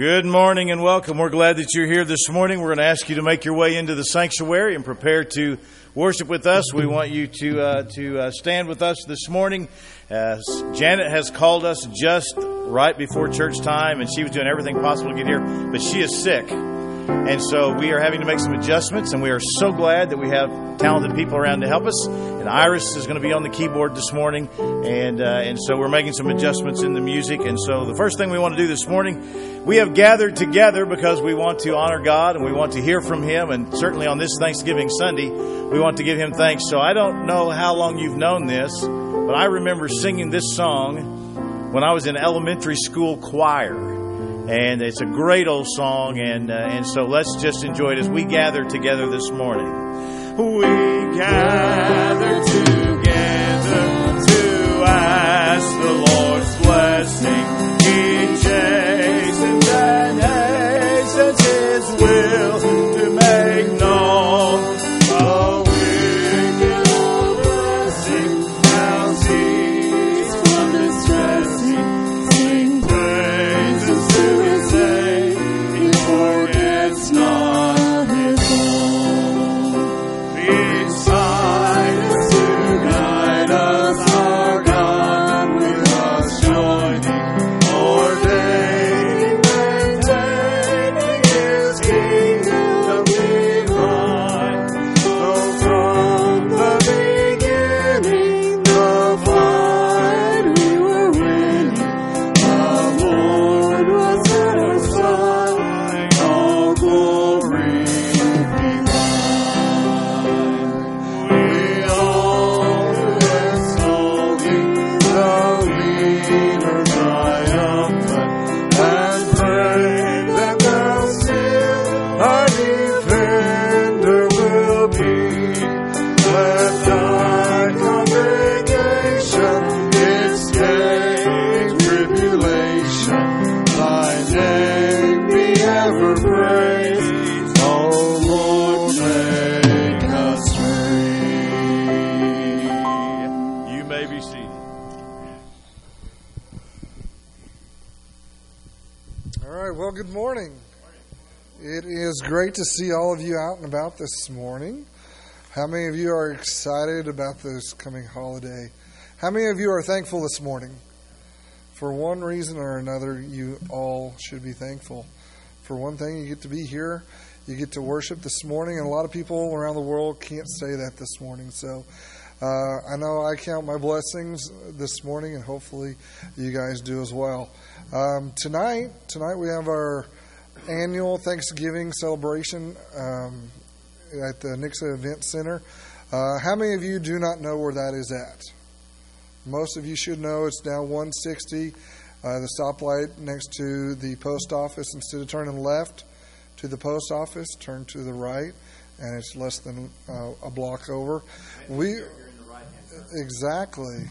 Good morning and welcome. We're glad that you're here this morning. We're going to ask you to make your way into the sanctuary and prepare to worship with us. We want you to stand with us this morning. Janet has called us just right before church time, and she was doing everything possible to get here, but she is sick. And so we are having to make some adjustments, and we are so glad that we have talented people around to help us. And Iris is going to be on the keyboard this morning, and so we're making some adjustments in the music. And so the first thing we want to do this morning, we have gathered together because we want to honor God and we want to hear from Him. And certainly on this Thanksgiving Sunday, we want to give Him thanks. So I don't know how long you've known this, but I remember singing this song when I was in elementary school choir. And it's a great old song, and so let's just enjoy it as we gather together this morning. We gather together to ask the Lord's blessing. He chastens and hastens His will to make known. The wicked are blessing, now cease from distressing. Sing praises to His name, He forgets not His own. Beside us to guide us, our God with us joining, ordaining, maintaining His kingdom divine. So from the beginning, the fight we were winning, the Lord was at our side, all glory be thine. We all extol Thee, the leader triumphant, and pray that Thou still our defender will be. Let Thy congregation escape tribulation, Thy name be ever praised. O Lord, make us free. You may be seated. All right, well, good morning. It is great to see all of you out and about this morning. How many of you are excited about this coming holiday? How many of you are thankful this morning? For one reason or another, you all should be thankful. For one thing, you get to be here. You get to worship this morning, and a lot of people around the world can't say that this morning. So I know I count my blessings this morning, and hopefully you guys do as well. Tonight we have our annual Thanksgiving celebration at the Nixa Event Center. How many of you do not know where that is at? Most of you should know. It's down 160, the stoplight next to the post office. Instead of turning left to the post office, turn to the right, and it's less than a block over. Exactly.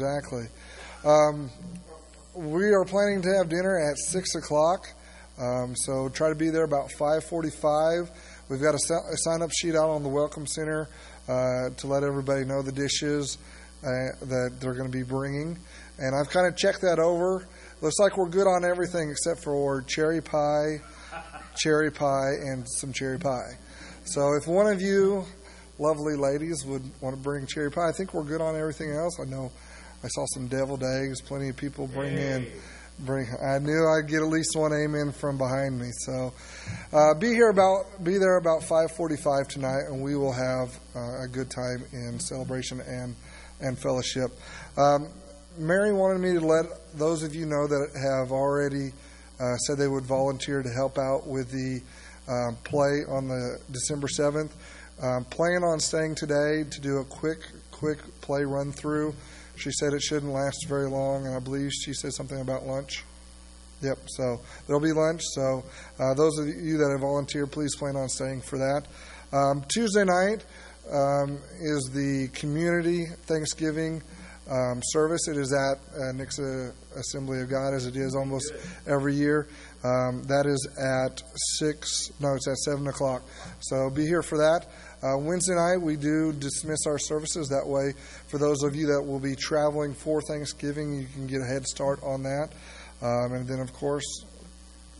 We are planning to have dinner at 6 o'clock, so try to be there about 5:45. We've got a sign-up sheet out on the Welcome Center to let everybody know the dishes that they're going to be bringing. And I've kind of checked that over. Looks like we're good on everything except for cherry pie, and some cherry pie. So if one of you lovely ladies would want to bring cherry pie, I think we're good on everything else. I know I saw some deviled eggs. Plenty of people bring. I knew I'd get at least one amen from behind me. So be there about 5:45 tonight, and we will have a good time in celebration and fellowship. Mary wanted me to let those of you know that have already said they would volunteer to help out with the play on the December 7th. Plan on staying today to do a quick play run through. She said it shouldn't last very long, and I believe she said something about lunch. Yep, so there'll be lunch. So those of you that have volunteered, please plan on staying for that. Tuesday night is the community Thanksgiving service. It is at Nixa Assembly of God, as it is almost every year. That is at 7 o'clock. So be here for that. Wednesday night, we do dismiss our services. That way, for those of you that will be traveling for Thanksgiving, you can get a head start on that. And then, of course,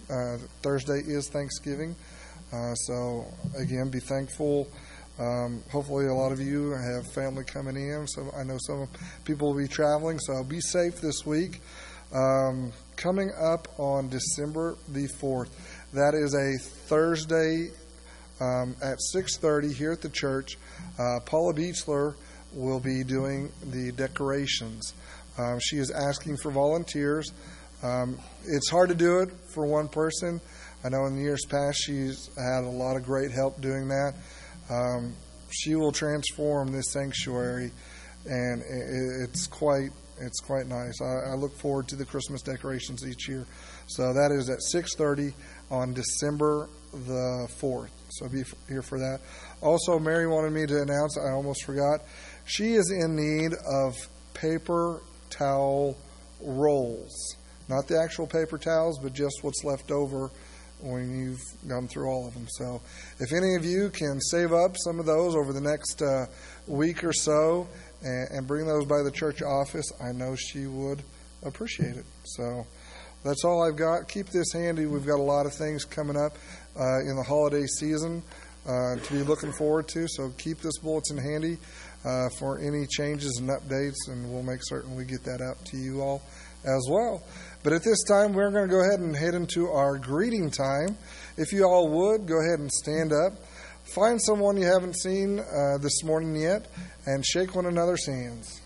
Thursday is Thanksgiving. So, again, be thankful. Hopefully a lot of you have family coming in. So I know some people will be traveling, so be safe this week. Coming up on December the 4th, that is a Thursday at 6:30 here at the church. Paula Beechler will be doing the decorations. She is asking for volunteers. It's hard to do it for one person. I know in the years past she's had a lot of great help doing that. She will transform this sanctuary, and it's quite nice. I look forward to the Christmas decorations each year. So that is at 6:30 on December the 4th. So be here for that. Also, Mary wanted me to announce, I almost forgot, she is in need of paper towel rolls. Not the actual paper towels, but just what's left over when you've gone through all of them. So if any of you can save up some of those over the next week or so and bring those by the church office, I know she would appreciate it. So that's all I've got. Keep this handy. We've got a lot of things coming up in the holiday season to be looking forward to. So keep this bulletin handy for any changes and updates, and we'll make certain we get that out to you all as well. But at this time, we're going to go ahead and head into our greeting time. If you all would, go ahead and stand up. Find someone you haven't seen this morning yet, and shake one another's hands.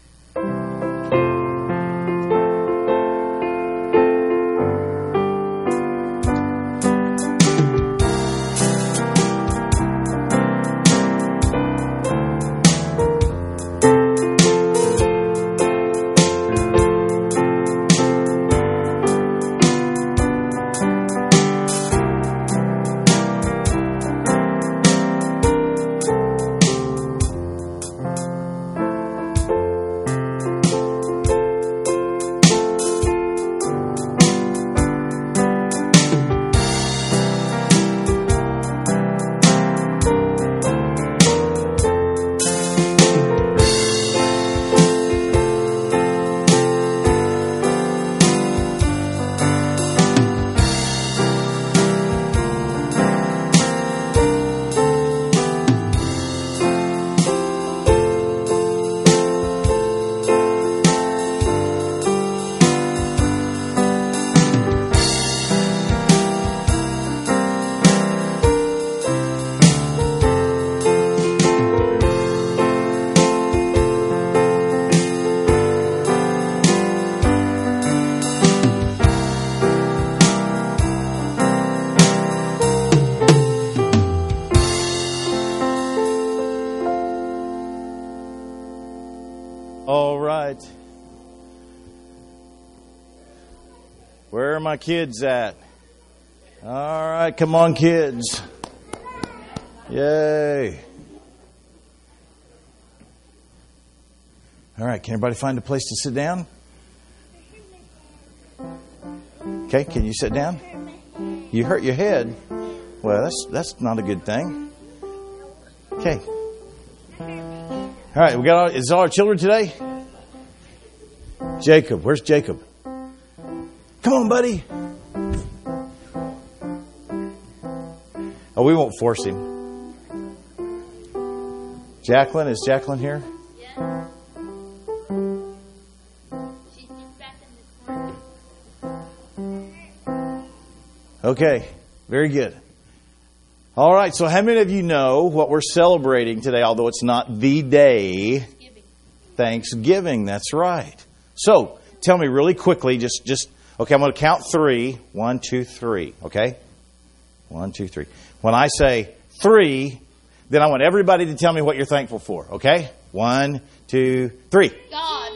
Where are my kids at? All right, come on, kids. Yay. All right, can everybody find a place to sit down? Okay, can you sit down? You hurt your head. Well, that's not a good thing. Okay. All right, is all our children today? Jacob, where's Jacob? Come on, buddy. Oh, we won't force him. Jacqueline, is Jacqueline here? Yeah. She's back in the corner. Okay, very good. All right, so how many of you know what we're celebrating today, although it's not the day? Thanksgiving, that's right. So, tell me really quickly, just okay, I'm going to count 3. 1, 2, 3. Okay? 1, 2, 3. When I say 3, then I want everybody to tell me what you're thankful for. Okay? 1, 2, 3. God.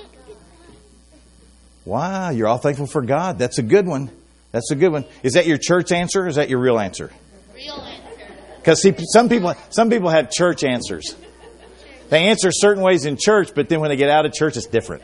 Wow, you're all thankful for God. That's a good one. That's a good one. Is that your church answer or is that your real answer? Real answer. Because see, some people have church answers. They answer certain ways in church, but then when they get out of church, it's different.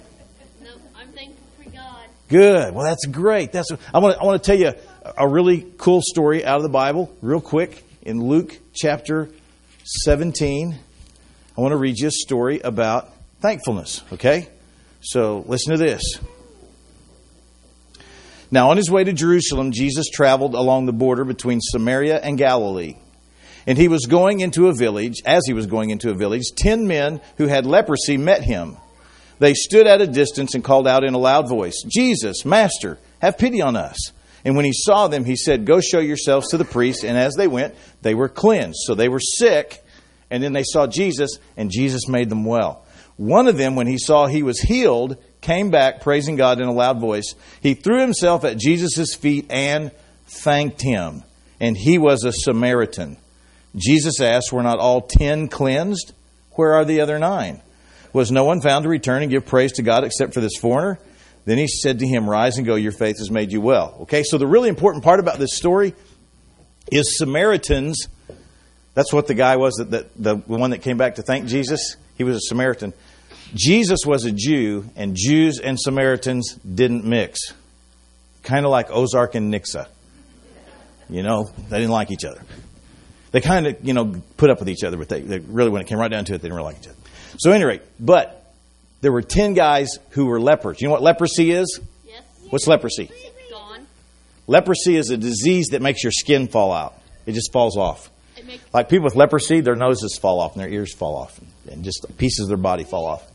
Good. Well, that's great. I want to tell you a really cool story out of the Bible, real quick. In Luke chapter 17, I want to read you a story about thankfulness. Okay? So listen to this. Now, on his way to Jerusalem, Jesus traveled along the border between Samaria and Galilee. And he was going into a village. As he was going into a village, 10 men who had leprosy met him. They stood at a distance and called out in a loud voice, "Jesus, Master, have pity on us." And when he saw them, he said, "Go show yourselves to the priests." And as they went, they were cleansed. So they were sick, and then they saw Jesus, and Jesus made them well. One of them, when he saw he was healed, came back praising God in a loud voice. He threw himself at Jesus' feet and thanked him. And he was a Samaritan. Jesus asked, "Were not all 10 cleansed? Where are the other 9? Was no one found to return and give praise to God except for this foreigner?" Then he said to him, "Rise and go, your faith has made you well." Okay, so the really important part about this story is Samaritans. That's what the guy was, the one that came back to thank Jesus. He was a Samaritan. Jesus was a Jew, and Jews and Samaritans didn't mix. Kind of like Ozark and Nixa. You know, they didn't like each other. They kind of, put up with each other, but they really, when it came right down to it, they didn't really like each other. So at any rate, but there were 10 guys who were lepers. You know what leprosy is? Yes. What's leprosy? It's gone. Leprosy is a disease that makes your skin fall out. It just falls off. It makes Like people with leprosy, their noses fall off and their ears fall off. And just pieces of their body fall off.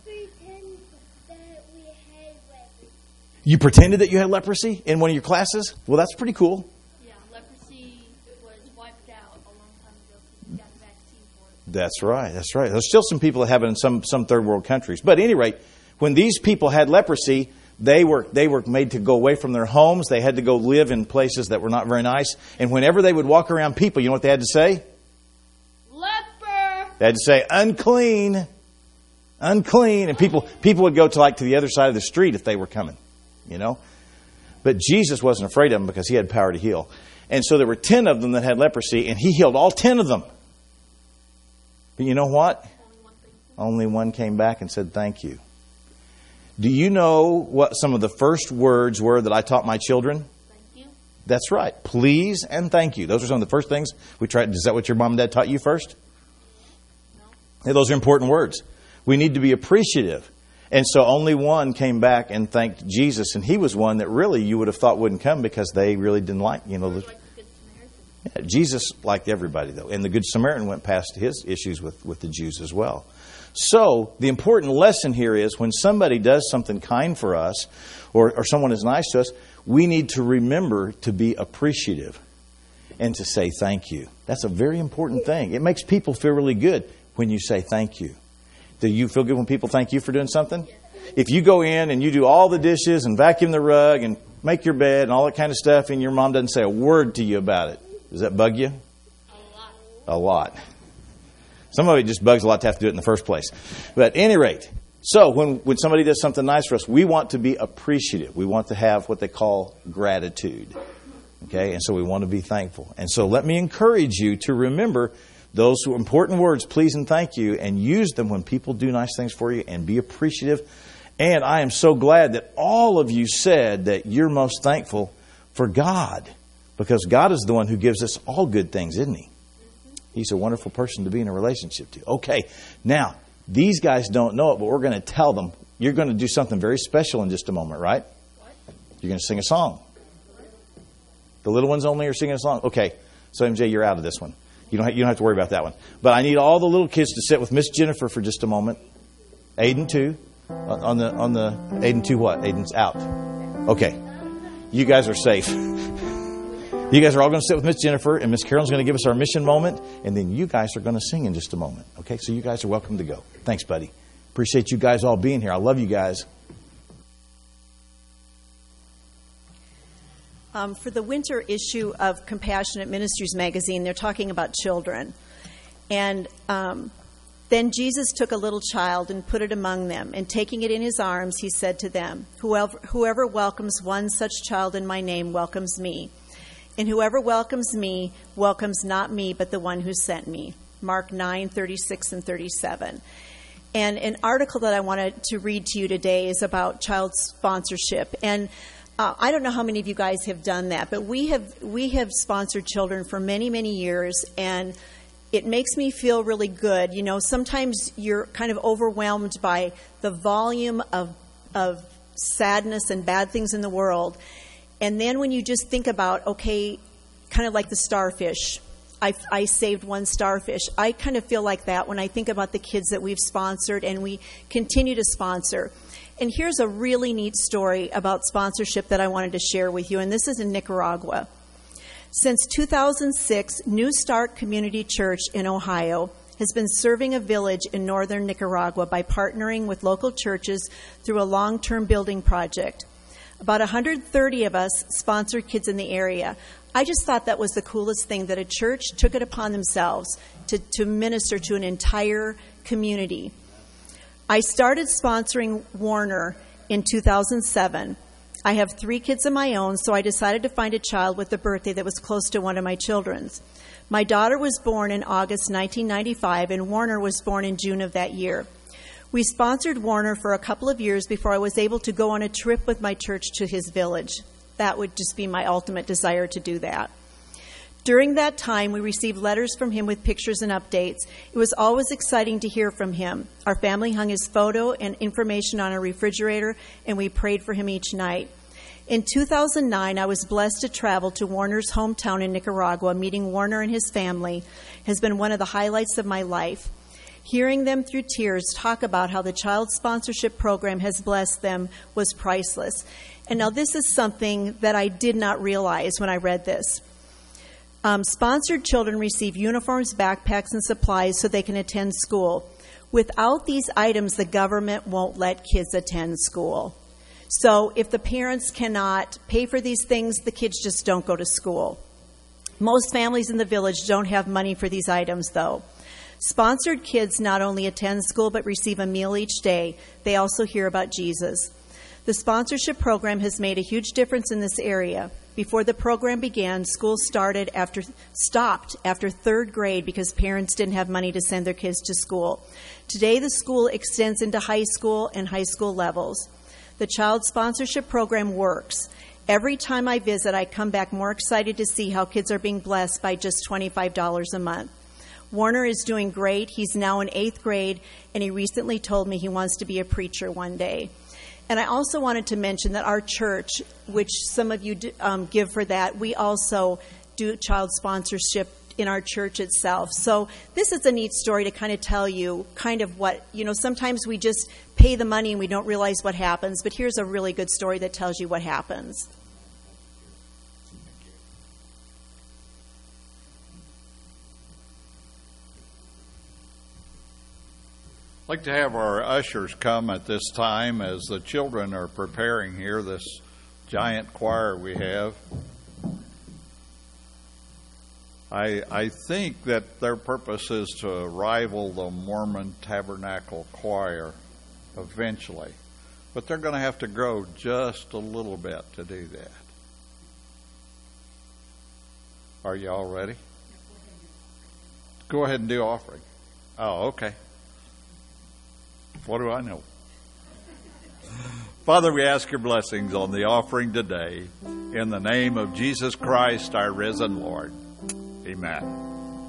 You pretended that you had leprosy in one of your classes? Well, that's pretty cool. yeah, leprosy was wiped out a long time ago because we got a vaccine for it. That's right. That's right. There's still some people that have it in some third world countries. But at any rate, when these people had leprosy, they were made to go away from their homes. They had to go live in places that were not very nice. And whenever they would walk around people, you know what they had to say? Leper! They had to say, "Unclean, unclean." And people would go to the other side of the street if they were coming, But Jesus wasn't afraid of them because he had power to heal. And so there were 10 of them that had leprosy, and he healed all 10 of them. But you know what? Only one came back and said, "Thank you." Do you know what some of the first words were that I taught my children? Thank you. That's right. Please and thank you. Those are some of the first things we tried. Is that what your mom and dad taught you first? No. Yeah, those are important words. We need to be appreciative. And so only one came back and thanked Jesus. And he was one that really you would have thought wouldn't come because they really didn't like, Like the Good Samaritan. Yeah, Jesus liked everybody, though. And the Good Samaritan went past his issues with the Jews as well. So the important lesson here is when somebody does something kind for us or someone is nice to us, we need to remember to be appreciative and to say thank you. That's a very important thing. It makes people feel really good when you say thank you. Do you feel good when people thank you for doing something? If you go in and you do all the dishes and vacuum the rug and make your bed and all that kind of stuff and your mom doesn't say a word to you about it, does that bug you? A lot. A lot. Some of it just bugs a lot to have to do it in the first place. But at any rate, so when somebody does something nice for us, we want to be appreciative. We want to have what they call gratitude. Okay? And so we want to be thankful. And so let me encourage you to remember those important words, please and thank you, and use them when people do nice things for you and be appreciative. And I am so glad that all of you said that you're most thankful for God, because God is the one who gives us all good things, isn't he? He's a wonderful person to be in a relationship to. Okay, now, these guys don't know it, but we're going to tell them. You're going to do something very special in just a moment, right? What? You're going to sing a song. The little ones only are singing a song? Okay, so MJ, you're out of this one. You don't have to worry about that one. But I need all the little kids to sit with Miss Jennifer for just a moment. Aiden, too. On the Aiden, too what? Aiden's out. Okay. You guys are safe. You guys are all going to sit with Miss Jennifer, and Miss Carolyn's going to give us our mission moment, and then you guys are going to sing in just a moment. Okay, so you guys are welcome to go. Thanks, buddy. Appreciate you guys all being here. I love you guys. For the winter issue of Compassionate Ministries magazine, they're talking about children. And then Jesus took a little child and put it among them, and taking it in his arms, he said to them, Whoever welcomes one such child in my name welcomes me. And whoever welcomes me welcomes not me, but the one who sent me. Mark 9:36 and 37. And an article that I wanted to read to you today is about child sponsorship. And I don't know how many of you guys have done that, but we have sponsored children for many, many years, and it makes me feel really good. You know, sometimes you're kind of overwhelmed by the volume of sadness and bad things in the world. And then when you just think about, okay, kind of like the starfish, I saved one starfish. I kind of feel like that when I think about the kids that we've sponsored and we continue to sponsor. And here's a really neat story about sponsorship that I wanted to share with you, and this is in Nicaragua. Since 2006, New Start Community Church in Ohio has been serving a village in northern Nicaragua by partnering with local churches through a long-term building project. About 130 of us sponsored kids in the area. I just thought that was the coolest thing, that a church took it upon themselves to minister to an entire community. I started sponsoring Warner in 2007. I have 3 kids of my own, so I decided to find a child with a birthday that was close to one of my children's. My daughter was born in August 1995, and Warner was born in June of that year. We sponsored Warner for a couple of years before I was able to go on a trip with my church to his village. That would just be my ultimate desire to do that. During that time, we received letters from him with pictures and updates. It was always exciting to hear from him. Our family hung his photo and information on our refrigerator, and we prayed for him each night. In 2009, I was blessed to travel to Warner's hometown in Nicaragua. Meeting Warner and his family has been one of the highlights of my life. Hearing them through tears talk about how the child sponsorship program has blessed them was priceless. And now this is something that I did not realize when I read this. Sponsored children receive uniforms, backpacks, and supplies so they can attend school. Without these items, the government won't let kids attend school. So if the parents cannot pay for these things, the kids just don't go to school. Most families in the village don't have money for these items, though. Sponsored kids not only attend school but receive a meal each day. They also hear about Jesus. The sponsorship program has made a huge difference in this area. Before the program began, school stopped after 3rd grade because parents didn't have money to send their kids to school. Today, the school extends into high school and high school levels. The child sponsorship program works. Every time I visit, I come back more excited to see how kids are being blessed by just $25 a month. Warner is doing great. He's now in 8th grade, and he recently told me he wants to be a preacher one day. And I also wanted to mention that our church, which some of you give for that, we also do child sponsorship in our church itself. So this is a neat story to kind of tell you kind of what, sometimes we just pay the money and we don't realize what happens, but here's a really good story that tells you what happens. I'd like to have our ushers come at this time as the children are preparing here, this giant choir we have. I think that their purpose is to rival the Mormon Tabernacle Choir eventually, but they're going to have to grow just a little bit to do that. Are you all ready? Go ahead and do offering. Oh, okay. What do I know? Father, we ask your blessings on the offering today in the name of Jesus Christ, our risen Lord. Amen.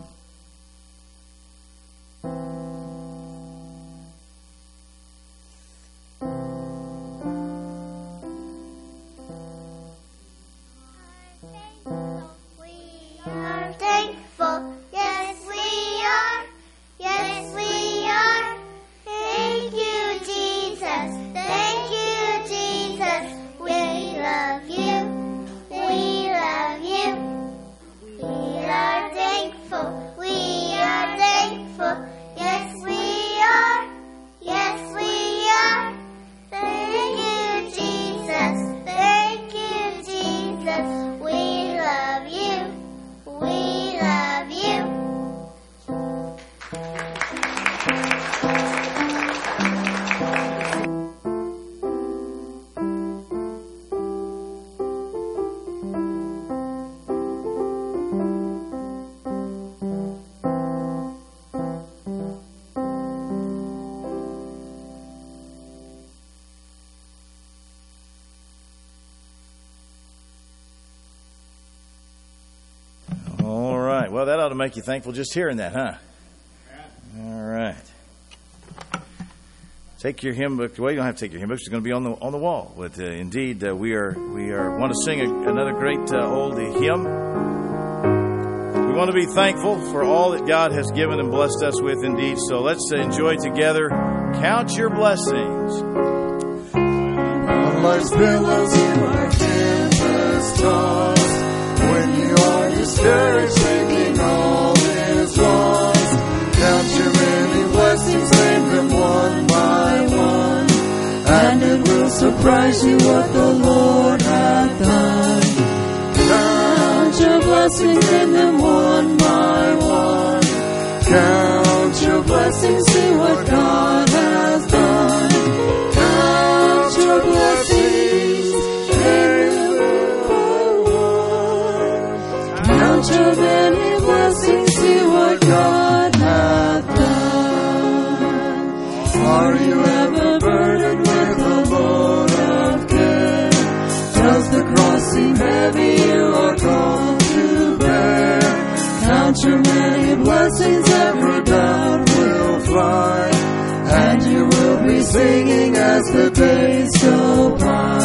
Well, that ought to make you thankful just hearing that, huh? All right. take your hymn book. Well, you don't have to take your hymn books. It's going to be on the wall. But indeed, we want to sing another great old hymn. We want to be thankful for all that God has given and blessed us with. Indeed, so let's enjoy together. Count your blessings. On life's billows you are tempest-tossed. When you are discouraged, thinking all is lost, count your many blessings, name them one by one, and it will surprise you what the Lord hath done. Count your blessings, name them one by one. Count your blessings, see what God has done. Count your blessings, name them one by one. Count your many blessings, see what God hath done. Are you ever burdened with a load of care? Does the cross seem heavy you are called to bear? Count your many blessings, every doubt will fly, and you will be singing as the days go by.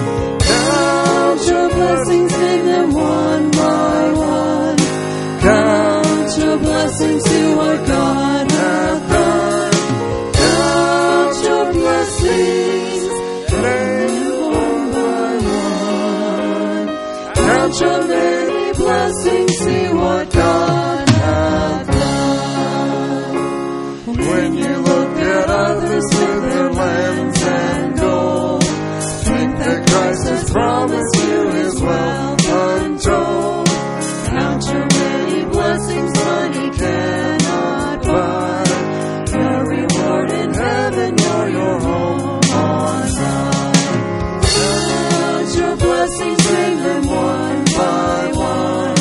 Count your blessings, name them one by one. Count your blessings, see what God hath done. Count your blessings, name them one by one. Count your many blessings, see what God hath done. When you look at others with their lands and gold, think that Christ has promised you his wealth untold. Count your many blessings, money cannot buy. Your reward in heaven, you're your home on high. Count your blessings, name them one by one.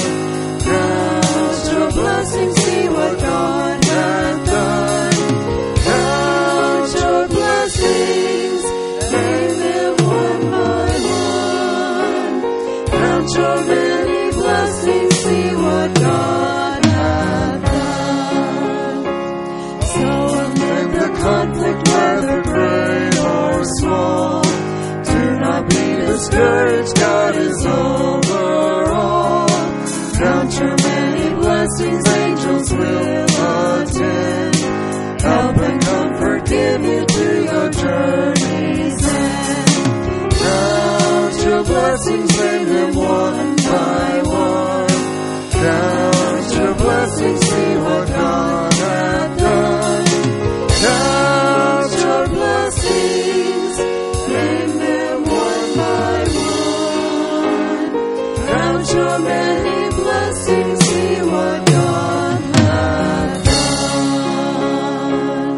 Count your blessings, see what God hath done. Count your blessings, name them one by one. Count your many blessings, see what God hath done. So amid the conflict, whether great or small, do not be discouraged, God is over all. Count your many blessings, angels will attend, help and comfort give you to your journey's end. Count your blessings, name them one by one. Count your blessings, see what God hath done. Count your blessings, name them one by one. Count your many blessings, see what God hath done.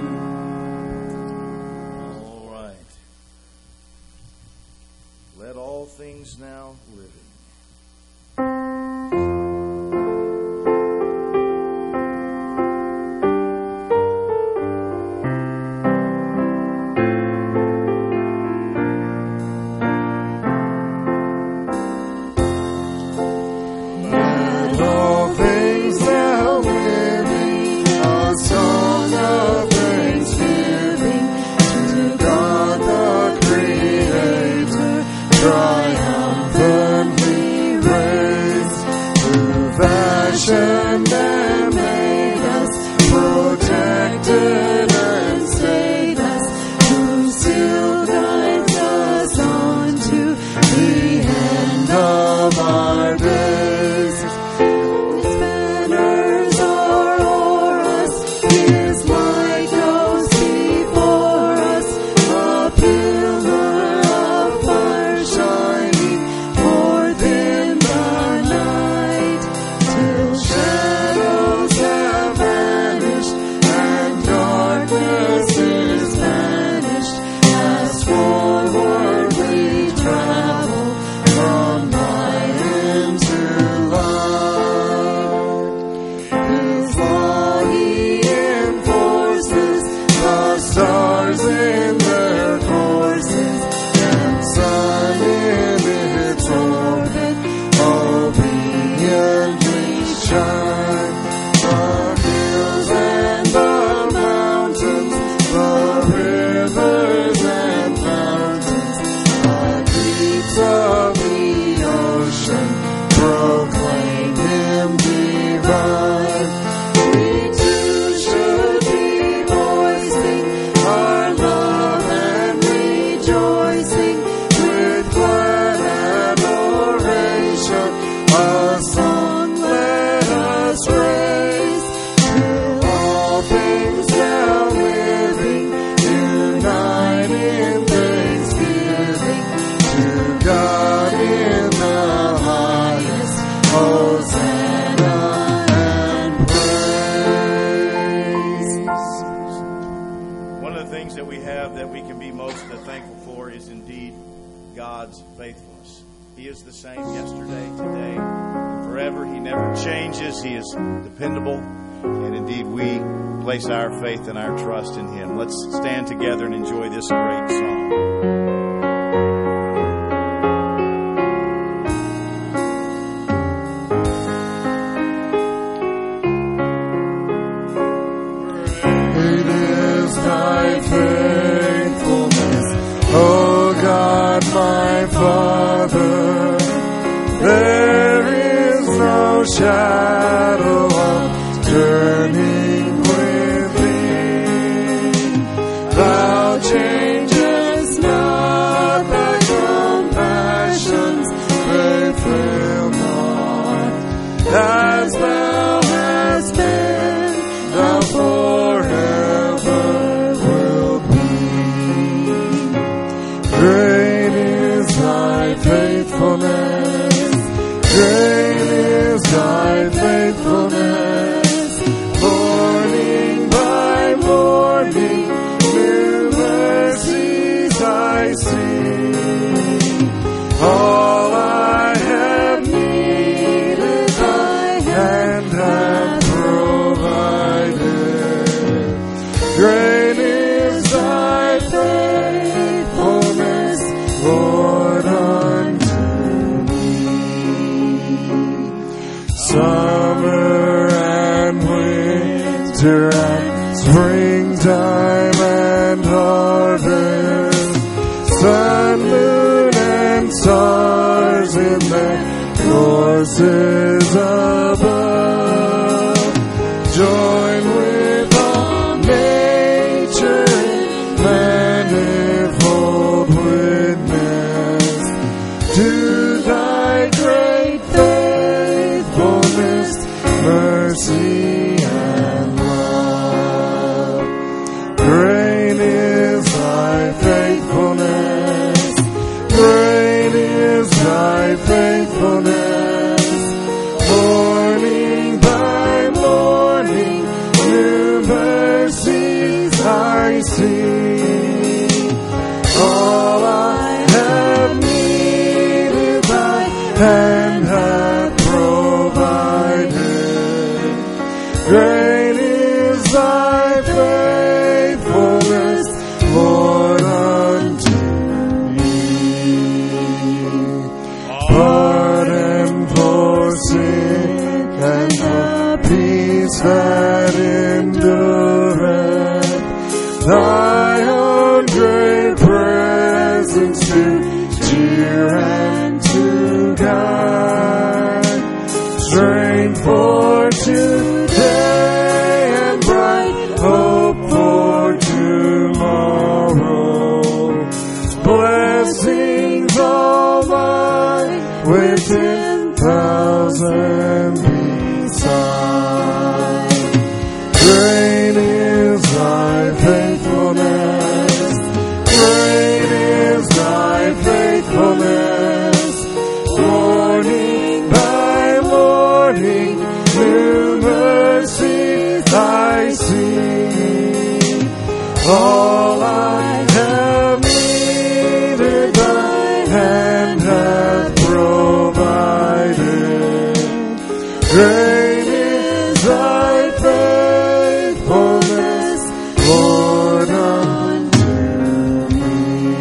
All right. Let all things now living things that we have that we can be most thankful for is indeed God's faithfulness. He is the same yesterday, today, and forever. He never changes. He is dependable. And indeed, we place our faith and our trust in Him. Let's stand together and enjoy this great song. Father, there is no shadow of turning with Thee. Thou changest not, Thy compassions they fail not. As Thou hast been, Thou forever wilt be. Great is Thy faithfulness, great is Thy faithfulness. Morning by morning, new mercies I see. All I have needed, Thy hand hath provided. Great is Thy faithfulness, Lord, unto me. Summer and winter and springtime and harvest, sun, moon, and stars in their courses above, join with all nature in manifold witness to Thy great faithfulness, mercy, and love. Great is Thy faithfulness, great is Thy faithfulness. Morning by morning, new mercies I see. All I have needed, Thy hand hath provided. Great is Thy faithfulness, Lord, unto me. Pardon for sin and the peace that endureth, Thy own great presence to cheer and to guide. Strength for today and bright hope for tomorrow. Blessings all mine with 10,000 beside. Great is Thy faithfulness, great is Thy faithfulness. Morning by morning, new mercies I see. All I have needed, Thy hand hath provided. Great is Thy faithfulness, Lord, unto me.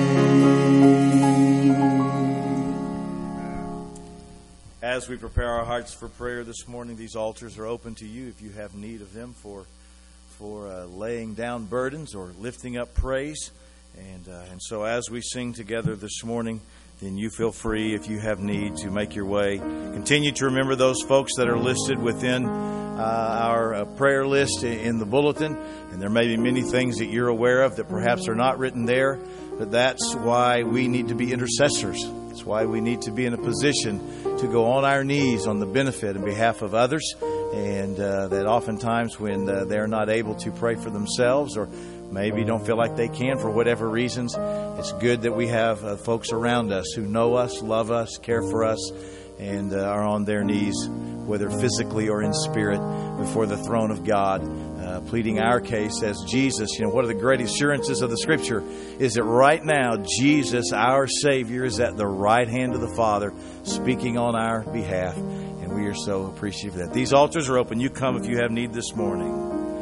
As we prepare our hearts for prayer this morning, these altars are open to you if you have need of them for laying down burdens or lifting up praise. And so as we sing together this morning, then you feel free, if you have need, to make your way. Continue to remember those folks that are listed within our prayer list in the bulletin. And there may be many things that you're aware of that perhaps are not written there, but that's why we need to be intercessors. That's why we need to be in a position to go on our knees on the benefit and behalf of others. And that oftentimes when they're not able to pray for themselves, or maybe don't feel like they can for whatever reasons, it's good that we have folks around us who know us, love us, care for us, and are on their knees, whether physically or in spirit, before the throne of God, pleading our case as Jesus. One of the great assurances of the Scripture is that right now, Jesus, our Savior, is at the right hand of the Father, speaking on our behalf. And we are so appreciative of that. These altars are open. You come if you have need this morning.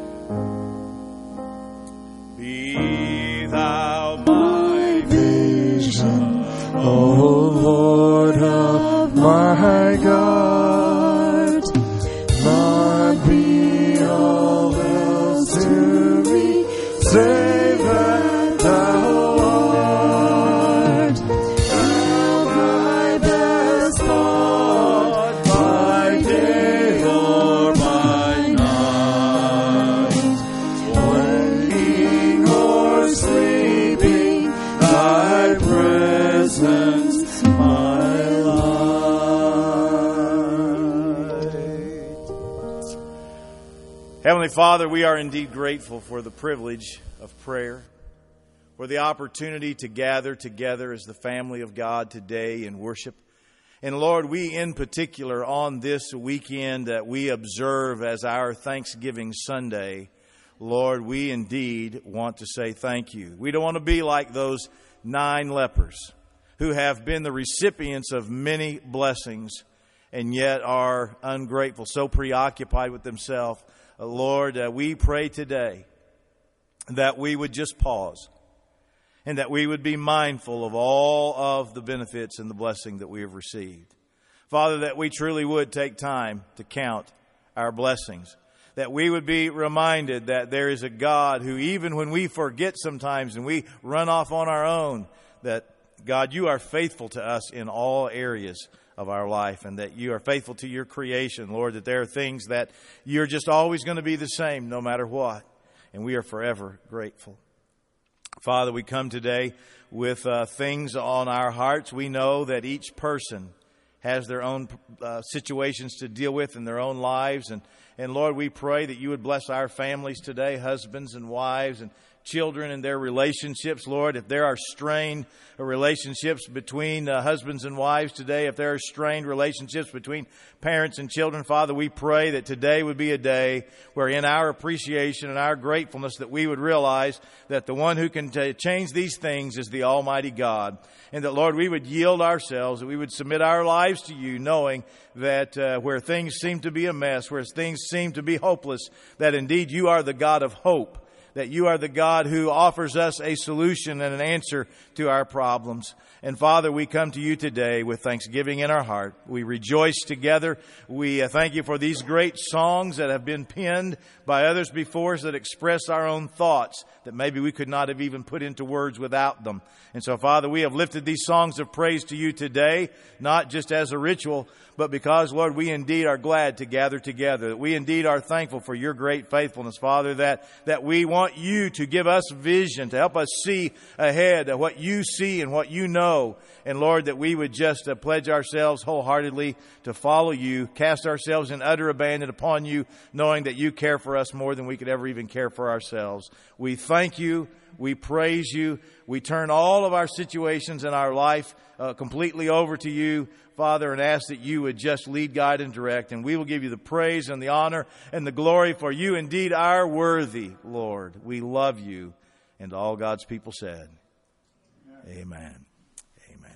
Be thou my vision, O Lord of my God. Not be all else to me, save that thou art. Thou my best thought, by day or by night. Waking or sleeping, thy presence my light. Heavenly Father, we are indeed grateful for the privilege of prayer, for the opportunity to gather together as the family of God today in worship. And Lord, we in particular on this weekend that we observe as our Thanksgiving Sunday, Lord, we indeed want to say thank you. We don't want to be like those 9 lepers who have been the recipients of many blessings and yet are ungrateful, so preoccupied with themselves. Lord, we pray today that we would just pause and that we would be mindful of all of the benefits and the blessing that we have received. Father, that we truly would take time to count our blessings, that we would be reminded that there is a God who, even when we forget sometimes and we run off on our own, that God, you are faithful to us in all areas of our life, and that you are faithful to your creation, Lord, that there are things that you're just always going to be the same no matter what, and we are forever grateful. Father, we come today with things on our hearts. We know that each person has their own situations to deal with in their own lives, and Lord, we pray that you would bless our families today, husbands and wives and children and their relationships, Lord. If there are strained relationships between husbands and wives today, if there are strained relationships between parents and children, Father, we pray that today would be a day where in our appreciation and our gratefulness that we would realize that the one who can change these things is the Almighty God. And that, Lord, we would yield ourselves, that we would submit our lives to you, knowing that where things seem to be a mess, where things seem to be hopeless, that indeed you are the God of hope, that you are the God who offers us a solution and an answer to our problems. And Father, we come to you today with thanksgiving in our heart. We rejoice together. We thank you for these great songs that have been penned by others before us that express our own thoughts that maybe we could not have even put into words without them. And so, Father, we have lifted these songs of praise to you today, not just as a ritual, but because, Lord, we indeed are glad to gather together, that we indeed are thankful for your great faithfulness, Father, that we want you to give us vision, to help us see ahead of what you see and what you know. And, Lord, that we would just pledge ourselves wholeheartedly to follow you, cast ourselves in utter abandon upon you, knowing that you care for us more than we could ever even care for ourselves. We thank you. We praise you. We turn all of our situations in our life completely over to you, Father, and ask that you would just lead, guide, and direct. And we will give you the praise and the honor and the glory, for you indeed are worthy, Lord. We love you. And all God's people said, amen. Amen.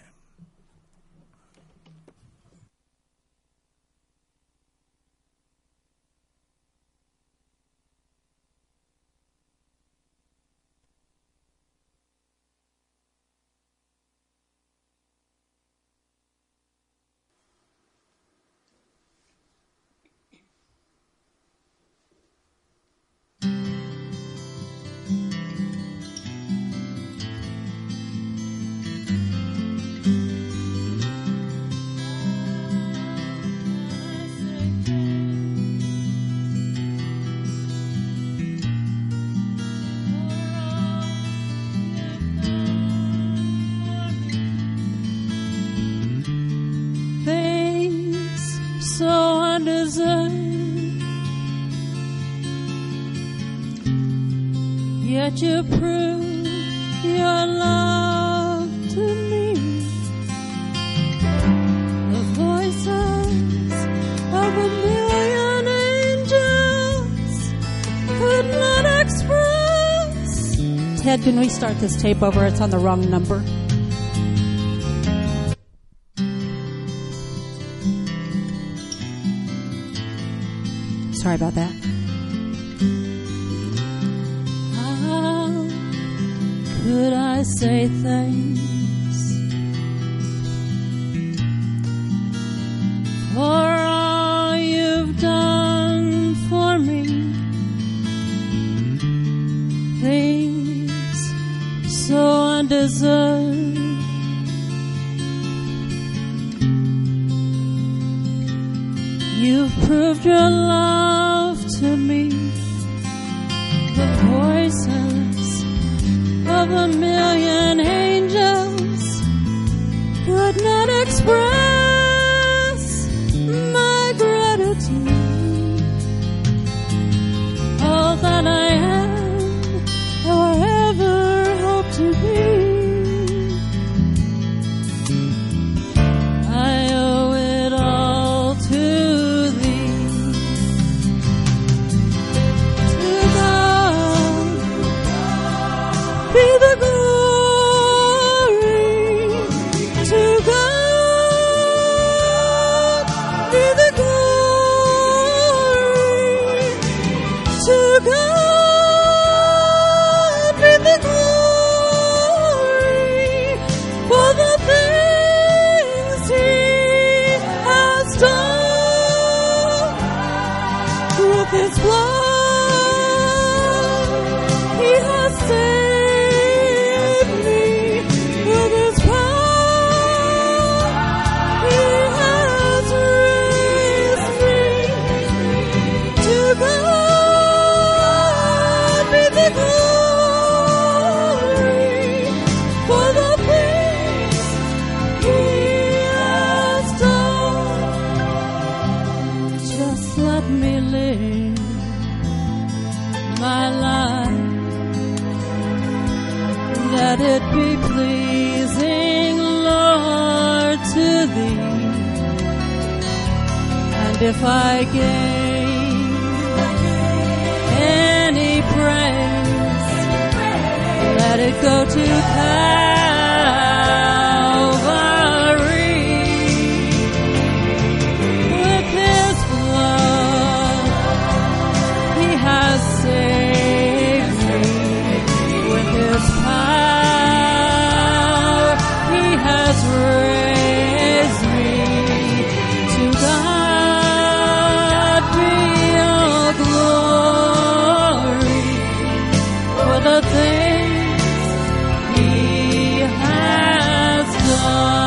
Yet you prove your love to me. The voices of a million angels could Ted, can we start this tape over? It's on the wrong number. Sorry about that. How could I say thanks for all you've done for me? Things so undeserved. You've proved your love to me. The voices of a million angels could not express my gratitude. All that I am or ever hope to be, I owe it all to thee. To God be the glory. To God be the glory. To God be the glory for the things He has done. With His blood He has saved me. With His power He has raised me. To God be the glory for the things He has done. Just let me live my life, let it be pleasing, Lord, to Thee. And if I gain any praise, let it go to Calvary. With His blood He has saved me. With His power He has raised me. To God be all glory for the things He has done.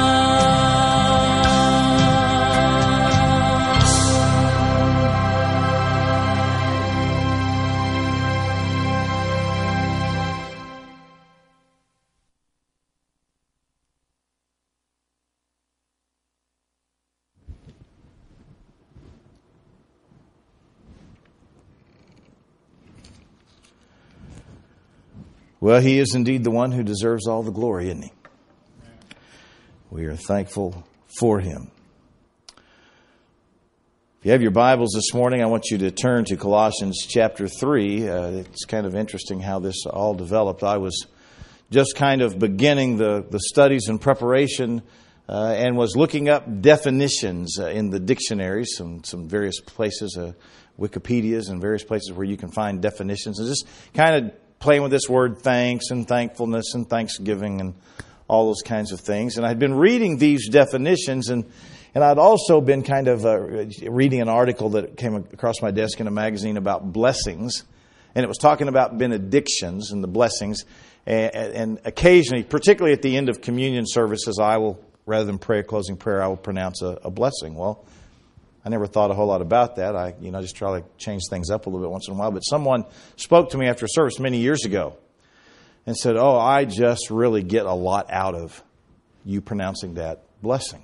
Well, He is indeed the one who deserves all the glory, isn't He? We are thankful for Him. If you have your Bibles this morning, I want you to turn to Colossians chapter 3. It's kind of interesting how this all developed. I was just kind of beginning the studies in preparation and was looking up definitions in the dictionaries, some various places, Wikipedias and various places where you can find definitions, and just kind of playing with this word thanks and thankfulness and thanksgiving and all those kinds of things. And I'd been reading these definitions, and I'd also been kind of reading an article that came across my desk in a magazine about blessings. And it was talking about benedictions and the blessings. And occasionally, particularly at the end of communion services, I will, rather than pray a closing prayer, I will pronounce a blessing. Well, I never thought a whole lot about that. I just try to change things up a little bit once in a while. But someone spoke to me after a service many years ago and said, "Oh, I just really get a lot out of you pronouncing that blessing."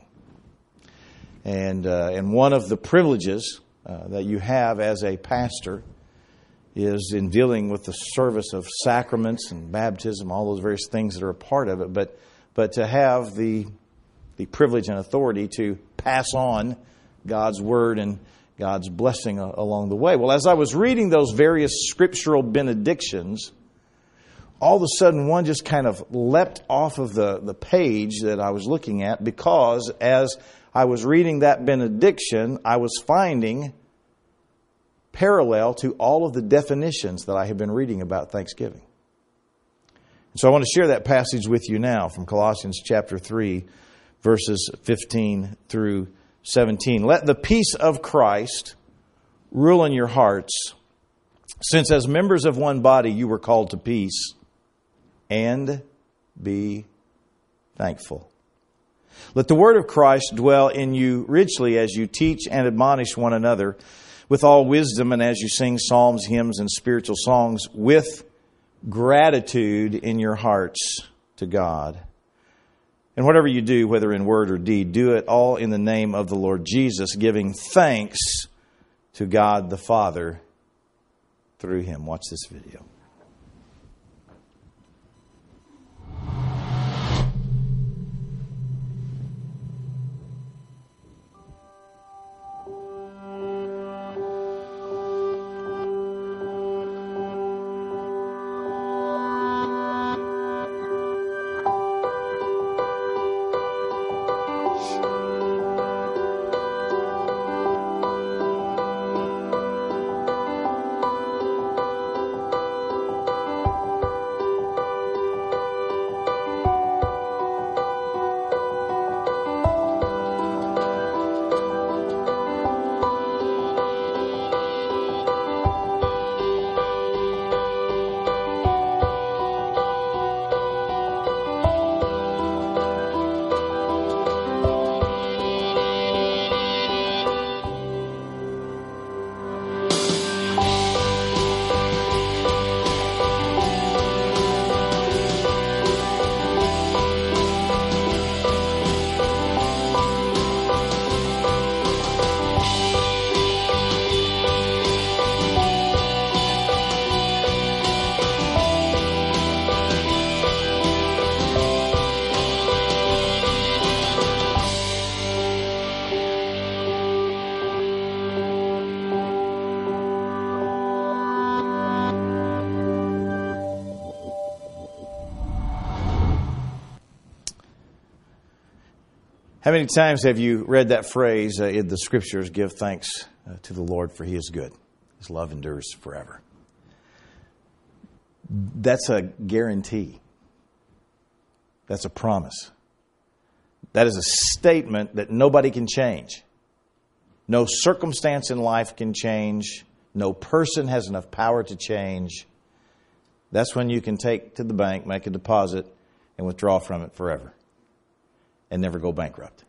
And one of the privileges that you have as a pastor is in dealing with the service of sacraments and baptism, all those various things that are a part of it. But to have the privilege and authority to pass on God's word and God's blessing along the way. Well, as I was reading those various scriptural benedictions, all of a sudden one just kind of leapt off of the page that I was looking at, because as I was reading that benediction, I was finding parallel to all of the definitions that I have been reading about Thanksgiving. So I want to share that passage with you now from Colossians chapter 3, verses 15 through 17. Let the peace of Christ rule in your hearts, since as members of one body you were called to peace, and be thankful. Let the word of Christ dwell in you richly as you teach and admonish one another with all wisdom, and as you sing psalms, hymns, and spiritual songs with gratitude in your hearts to God. And whatever you do, whether in word or deed, do it all in the name of the Lord Jesus, giving thanks to God the Father through Him. Watch this video. How many times have you read that phrase in the Scriptures, give thanks to the Lord for He is good. His love endures forever. That's a guarantee. That's a promise. That is a statement that nobody can change. No circumstance in life can change. No person has enough power to change. That's when you can take to the bank, make a deposit, and withdraw from it forever. And never go bankrupt.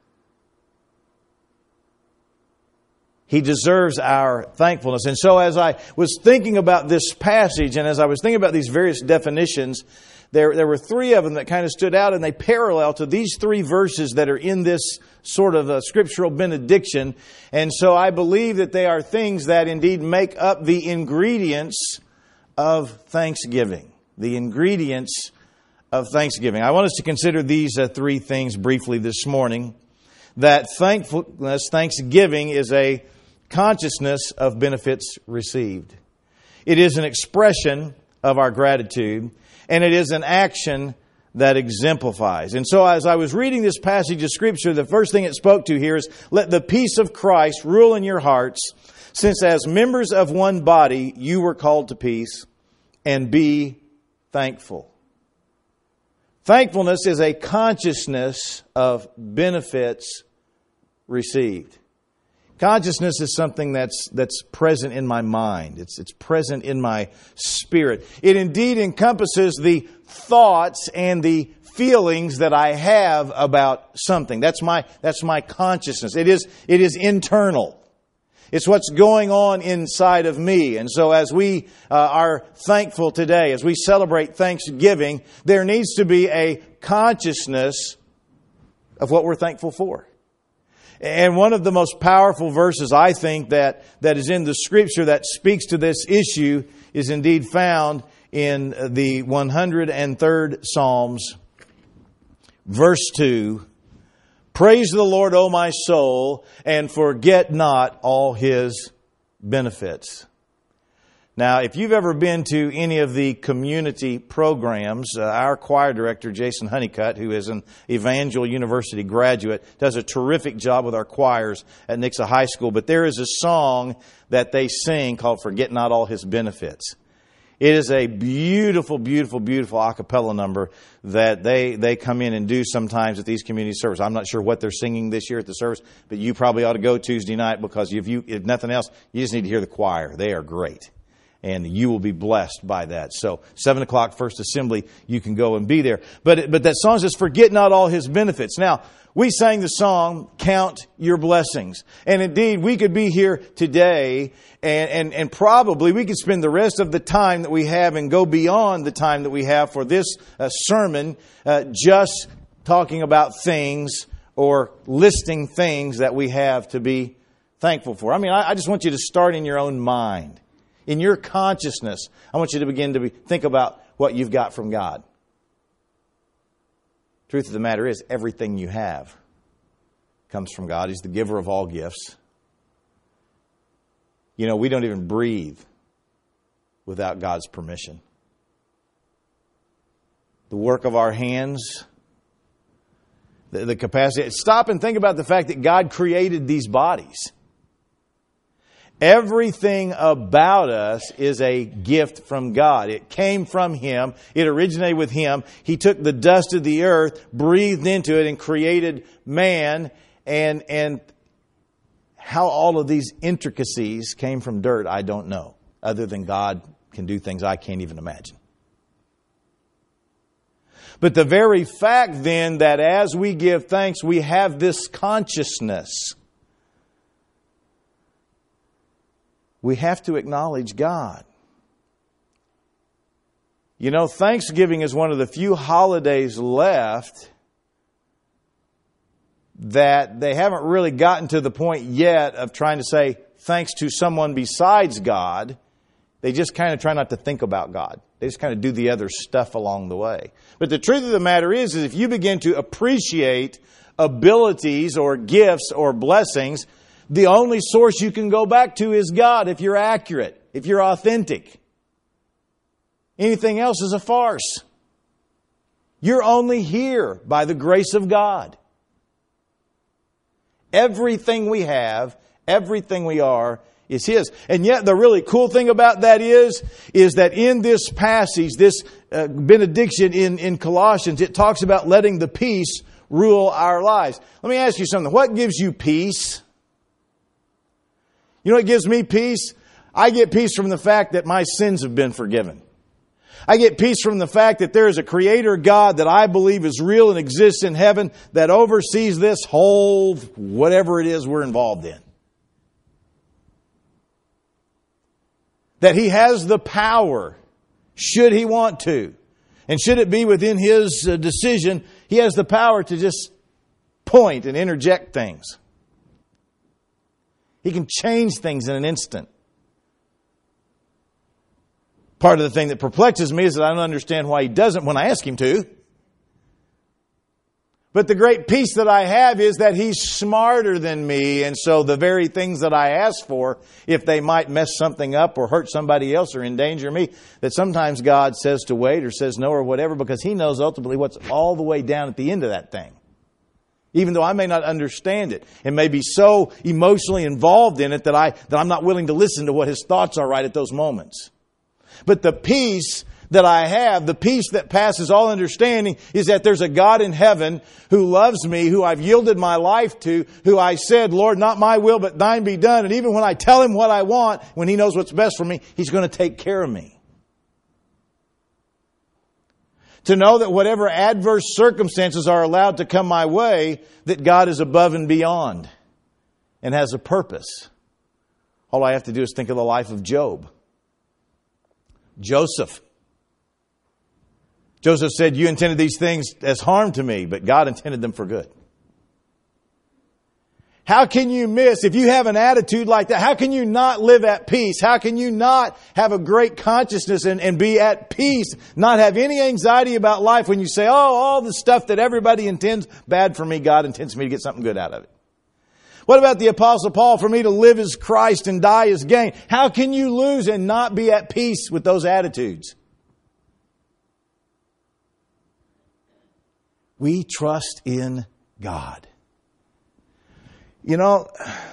He deserves our thankfulness. And so as I was thinking about this passage, and as I was thinking about these various definitions, there were three of them that kind of stood out, and they parallel to these three verses that are in this sort of a scriptural benediction. And so I believe that they are things that indeed make up the ingredients of thanksgiving. The ingredients of thanksgiving. I want us to consider these three things briefly this morning. That thankfulness, thanksgiving, is a consciousness of benefits received. It is an expression of our gratitude, and it is an action that exemplifies. And so as I was reading this passage of Scripture, the first thing it spoke to here is, let the peace of Christ rule in your hearts, since as members of one body you were called to peace, and be thankful. Thankfulness is a consciousness of benefits received. Consciousness is something that's present in my mind. It's present in my spirit. It indeed encompasses the thoughts and the feelings that I have about something. That's my consciousness. It is internal. It's what's going on inside of me. And so as we are thankful today, as we celebrate Thanksgiving, there needs to be a consciousness of what we're thankful for. And one of the most powerful verses, I think, that is in the Scripture that speaks to this issue is indeed found in the 103rd Psalms, verse 2. Praise the Lord, O my soul, and forget not all His benefits. Now, if you've ever been to any of the community programs, our choir director, Jason Honeycutt, who is an Evangel University graduate, does a terrific job with our choirs at Nixa High School. But there is a song that they sing called Forget Not All His Benefits. It is a beautiful, beautiful, beautiful a cappella number that they come in and do sometimes at these community services. I'm not sure what they're singing this year at the service, but you probably ought to go Tuesday night, because if nothing else, you just need to hear the choir. They are great. And you will be blessed by that. So 7 o'clock First Assembly, you can go and be there. But that song says, forget not all his benefits. Now, we sang the song, Count Your Blessings. And indeed, we could be here today and probably we could spend the rest of the time that we have and go beyond the time that we have for this sermon just talking about things or listing things that we have to be thankful for. I mean, I just want you to start in your own mind. In your consciousness, I want you to begin to think about what you've got from God. Truth of the matter is, everything you have comes from God. He's the giver of all gifts. You know, we don't even breathe without God's permission. The work of our hands, the capacity. Stop and think about the fact that God created these bodies. Everything about us is a gift from God. It came from Him. It originated with Him. He took the dust of the earth, breathed into it, and created man. And how all of these intricacies came from dirt, I don't know. Other than God can do things I can't even imagine. But the very fact then that as we give thanks, we have this consciousness. We have to acknowledge God. You know, Thanksgiving is one of the few holidays left that they haven't really gotten to the point yet of trying to say thanks to someone besides God. They just kind of try not to think about God. They just kind of do the other stuff along the way. But the truth of the matter is if you begin to appreciate abilities or gifts or blessings, the only source you can go back to is God if you're accurate, if you're authentic. Anything else is a farce. You're only here by the grace of God. Everything we have, everything we are, is His. And yet the really cool thing about that is that in this passage, this benediction in Colossians, it talks about letting the peace rule our lives. Let me ask you something. What gives you peace? You know what gives me peace? I get peace from the fact that my sins have been forgiven. I get peace from the fact that there is a Creator God that I believe is real and exists in heaven that oversees this whole whatever it is we're involved in. That He has the power, should He want to, and should it be within His decision, He has the power to just point and interject things. He can change things in an instant. Part of the thing that perplexes me is that I don't understand why He doesn't when I ask Him to. But the great peace that I have is that He's smarter than me. And so the very things that I ask for, if they might mess something up or hurt somebody else or endanger me, that sometimes God says to wait or says no or whatever, because He knows ultimately what's all the way down at the end of that thing. Even though I may not understand it and may be so emotionally involved in it that I'm not willing to listen to what His thoughts are right at those moments. But the peace that I have, the peace that passes all understanding, is that there's a God in heaven who loves me, who I've yielded my life to, who I said, Lord, not my will, but thine be done. And even when I tell Him what I want, when He knows what's best for me, He's going to take care of me. To know that whatever adverse circumstances are allowed to come my way, that God is above and beyond and has a purpose. All I have to do is think of the life of Job. Joseph said, you intended these things as harm to me, but God intended them for good. How can you miss, if you have an attitude like that, how can you not live at peace? How can you not have a great consciousness and be at peace, not have any anxiety about life when you say, oh, all the stuff that everybody intends bad for me, God intends me to get something good out of it. What about the Apostle Paul? For me to live is Christ and die is gain. How can you lose and not be at peace with those attitudes? We trust in God. You know,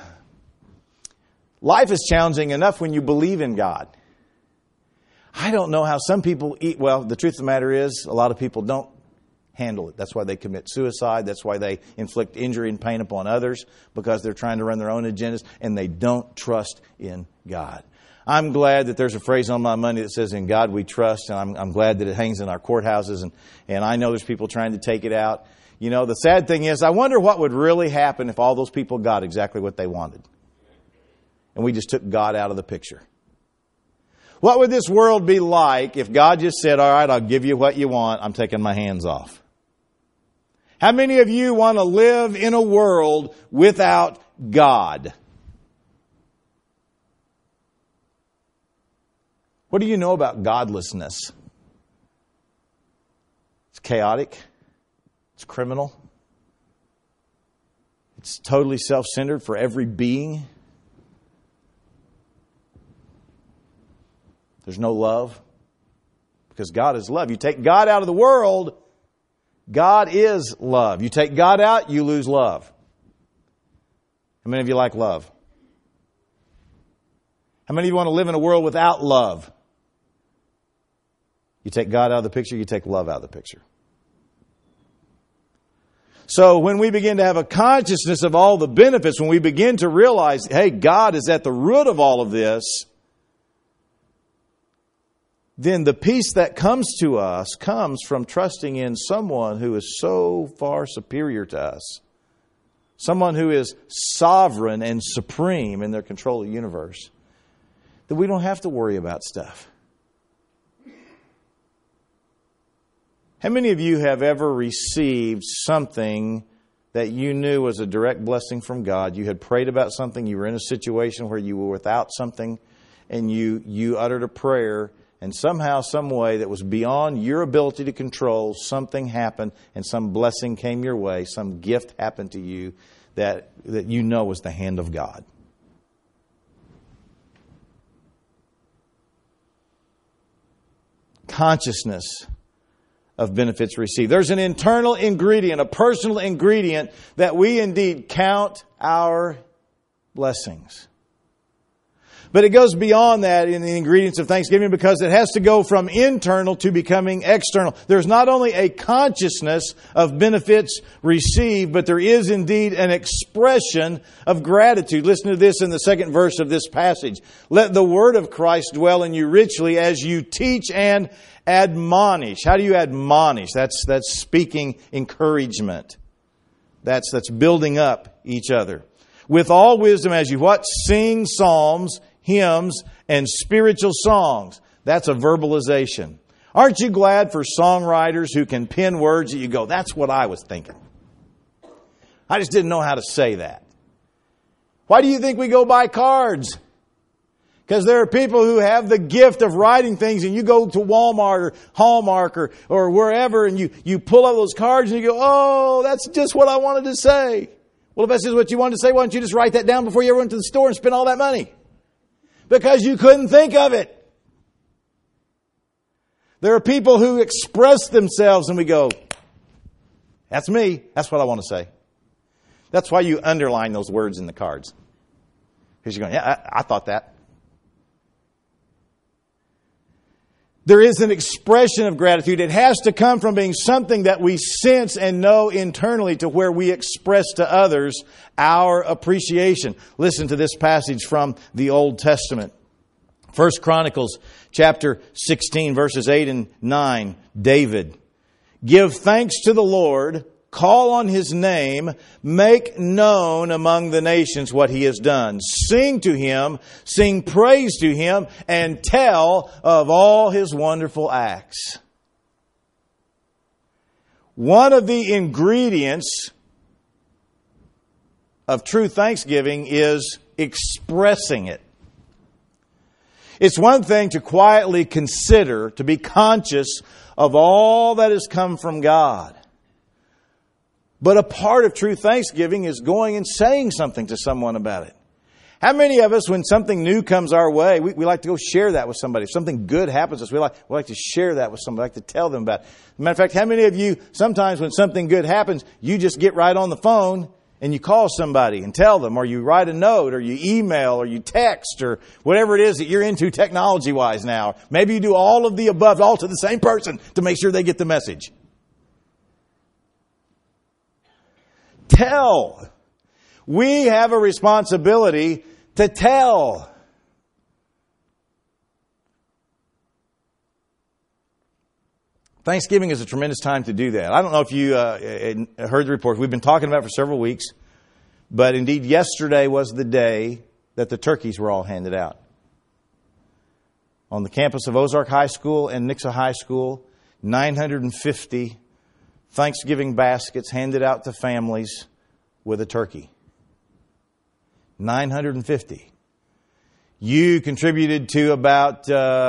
life is challenging enough when you believe in God. I don't know how some people eat. Well, the truth of the matter is, a lot of people don't handle it. That's why they commit suicide. That's why they inflict injury and pain upon others, because they're trying to run their own agendas and they don't trust in God. I'm glad that there's a phrase on my money that says, "In God we trust," and I'm glad that it hangs in our courthouses, and I know there's people trying to take it out. You know, the sad thing is, I wonder what would really happen if all those people got exactly what they wanted and we just took God out of the picture. What would this world be like if God just said, "All right, I'll give you what you want. I'm taking my hands off"? How many of you want to live in a world without God? What do you know about godlessness? It's chaotic. It's criminal. It's totally self-centered for every being. There's no love, because God is love. You take God out of the world, God is love. You take God out, you lose love. How many of you like love? How many of you want to live in a world without love? You take God out of the picture, you take love out of the picture. So when we begin to have a consciousness of all the benefits, when we begin to realize, hey, God is at the root of all of this, then the peace that comes to us comes from trusting in someone who is so far superior to us. Someone who is sovereign and supreme in their control of the universe. That we don't have to worry about stuff. How many of you have ever received something that you knew was a direct blessing from God? You had prayed about something, you were in a situation where you were without something, and you uttered a prayer, and somehow, some way that was beyond your ability to control, something happened and some blessing came your way, some gift happened to you that you know was the hand of God. Consciousness of benefits received. There's an internal ingredient, a personal ingredient, that we indeed count our blessings. But it goes beyond that in the ingredients of thanksgiving, because it has to go from internal to becoming external. There's not only a consciousness of benefits received, but there is indeed an expression of gratitude. Listen to this in the second verse of this passage. Let the word of Christ dwell in you richly as you teach and admonish. How do you admonish? That's speaking encouragement. That's building up each other. With all wisdom as you what? Sing psalms, hymns, and spiritual songs. That's a verbalization. Aren't you glad for songwriters who can pen words that you go, that's what I was thinking. I just didn't know how to say that. Why do you think we go buy cards? Because there are people who have the gift of writing things, and you go to Walmart or Hallmark or wherever, and you pull up those cards and you go, oh, that's just what I wanted to say. Well, if that's just what you wanted to say, why don't you just write that down before you ever went to the store and spend all that money? Because you couldn't think of it. There are people who express themselves and we go, that's me. That's what I want to say. That's why you underline those words in the cards. Because you're going, yeah, I thought that. There is an expression of gratitude. It has to come from being something that we sense and know internally to where we express to others our appreciation. Listen to this passage from the Old Testament. 1 Chronicles chapter 16, verses 8 and 9. David. Give thanks to the Lord. Call on His name, make known among the nations what He has done. Sing to Him, sing praise to Him, and tell of all His wonderful acts. One of the ingredients of true thanksgiving is expressing it. It's one thing to quietly consider, to be conscious of all that has come from God. But a part of true thanksgiving is going and saying something to someone about it. How many of us, when something new comes our way, we like to go share that with somebody? If something good happens to us, we like to share that with somebody, like to tell them about it. As a matter of fact, how many of you, sometimes when something good happens, you just get right on the phone and you call somebody and tell them, or you write a note, or you email, or you text, or whatever it is that you're into technology-wise now. Maybe you do all of the above, all to the same person to make sure they get the message. Tell. We have a responsibility to tell. Thanksgiving is a tremendous time to do that. I don't know if you heard the report. We've been talking about it for several weeks. But indeed, yesterday was the day that the turkeys were all handed out. On the campus of Ozark High School and Nixa High School, 950 Thanksgiving baskets handed out to families with a turkey. 950. You contributed to about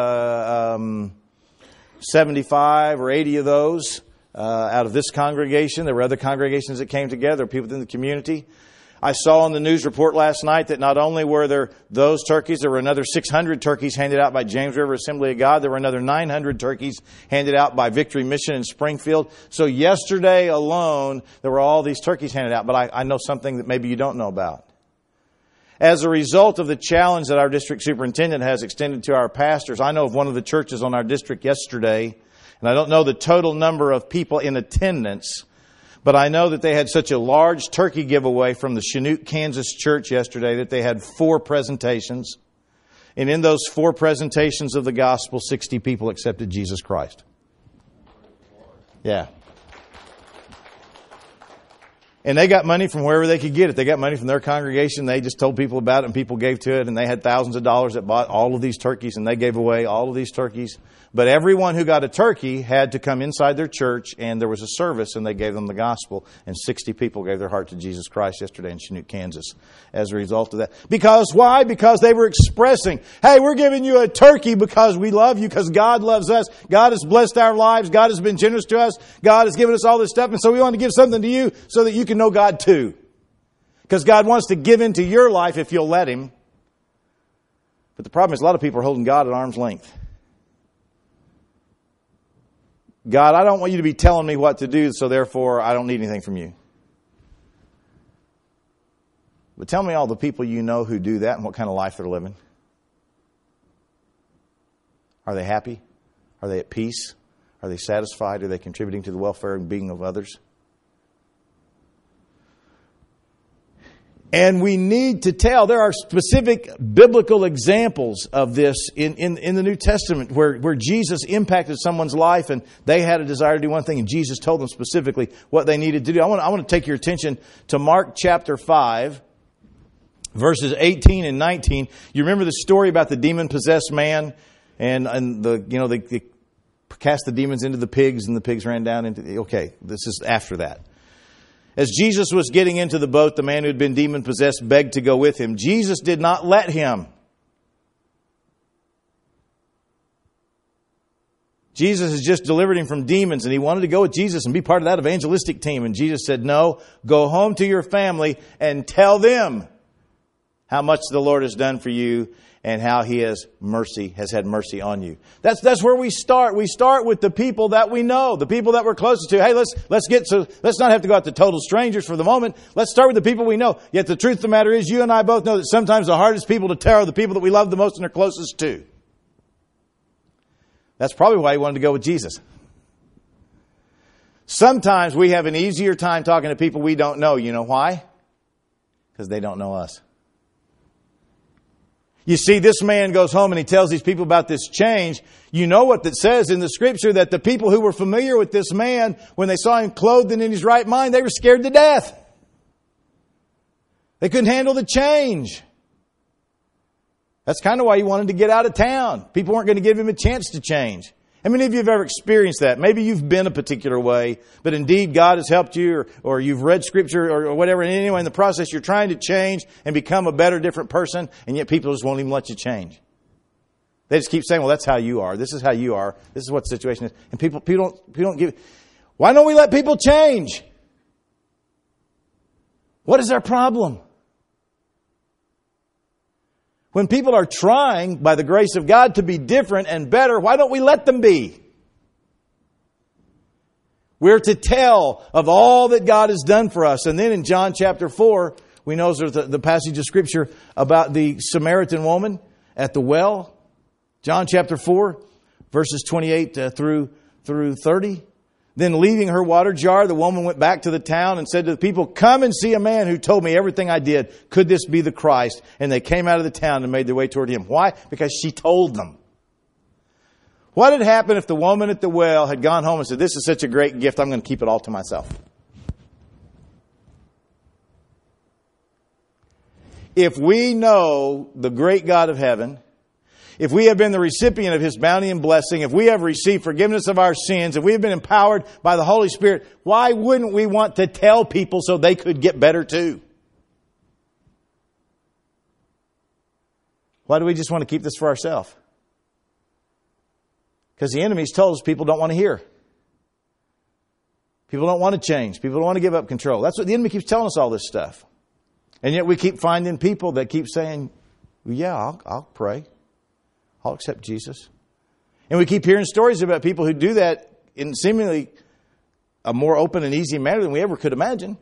75 or 80 of those out of this congregation. There were other congregations that came together, people within the community. I saw on the news report last night that not only were there those turkeys, there were another 600 turkeys handed out by James River Assembly of God. There were another 900 turkeys handed out by Victory Mission in Springfield. So yesterday alone, there were all these turkeys handed out. But I know something that maybe you don't know about. As a result of the challenge that our district superintendent has extended to our pastors, I know of one of the churches on our district yesterday, and I don't know the total number of people in attendance, but I know that they had such a large turkey giveaway from the Chinook, Kansas church yesterday that they had 4 presentations. And in those 4 presentations of the gospel, 60 people accepted Jesus Christ. Yeah. And they got money from wherever they could get it. They got money from their congregation. They just told people about it and people gave to it. And they had thousands of dollars that bought all of these turkeys and they gave away all of these turkeys. But everyone who got a turkey had to come inside their church and there was a service and they gave them the gospel. And 60 people gave their heart to Jesus Christ yesterday in Chinook, Kansas as a result of that. Because why? Because they were expressing, hey, we're giving you a turkey because we love you, because God loves us. God has blessed our lives. God has been generous to us. God has given us all this stuff. And so we want to give something to you so that you can know God too. Because God wants to give into your life if you'll let Him. But the problem is a lot of people are holding God at arm's length. God, I don't want you to be telling me what to do, so therefore I don't need anything from you. But tell me all the people you know who do that and what kind of life they're living. Are they happy? Are they at peace? Are they satisfied? Are they contributing to the welfare and being of others? And we need to tell. There are specific biblical examples of this in the New Testament where Jesus impacted someone's life and they had a desire to do one thing and Jesus told them specifically what they needed to do. I want to take your attention to Mark chapter 5, verses 18 and 19. You remember the story about the demon-possessed man and they cast the demons into the pigs and the pigs ran down into... Okay, this is after that. As Jesus was getting into the boat, the man who had been demon-possessed begged to go with him. Jesus did not let him. Jesus has just delivered him from demons, and he wanted to go with Jesus and be part of that evangelistic team. And Jesus said, no, go home to your family and tell them how much the Lord has done for you and how He has had mercy on you. That's where we start. We start with the people that we know, the people that we're closest to. Hey, let's not have to go out to total strangers for the moment. Let's start with the people we know. Yet the truth of the matter is, you and I both know that sometimes the hardest people to tell are the people that we love the most and are closest to. That's probably why He wanted to go with Jesus. Sometimes we have an easier time talking to people we don't know. You know why? Because they don't know us. You see, this man goes home and he tells these people about this change. You know what that says in the Scripture, that the people who were familiar with this man, when they saw him clothed and in his right mind, they were scared to death. They couldn't handle the change. That's kind of why he wanted to get out of town. People weren't going to give him a chance to change. How many of you have ever experienced that? Maybe you've been a particular way, but indeed God has helped you, or you've read Scripture or whatever. And anyway, in the process, you're trying to change and become a better, different person, and yet people just won't even let you change. They just keep saying, well, that's how you are. This is how you are. This is what the situation is. And people don't give... Why don't we let people change? What is our problem? When people are trying, by the grace of God, to be different and better, why don't we let them be? We're to tell of all that God has done for us. And then in John chapter 4, we know there's the passage of Scripture about the Samaritan woman at the well. John chapter 4, verses 28 through 30. Then leaving her water jar, the woman went back to the town and said to the people, "Come and see a man who told me everything I did. Could this be the Christ?" And they came out of the town and made their way toward him. Why? Because she told them. What had happened if the woman at the well had gone home and said, "This is such a great gift, I'm going to keep it all to myself"? If we know the great God of heaven, if we have been the recipient of His bounty and blessing, if we have received forgiveness of our sins, if we have been empowered by the Holy Spirit, why wouldn't we want to tell people so they could get better too? Why do we just want to keep this for ourselves? Because the enemy's told us people don't want to hear. People don't want to change. People don't want to give up control. That's what the enemy keeps telling us, all this stuff. And yet we keep finding people that keep saying, well, yeah, I'll pray. I'll accept Jesus. And we keep hearing stories about people who do that in seemingly a more open and easy manner than we ever could imagine.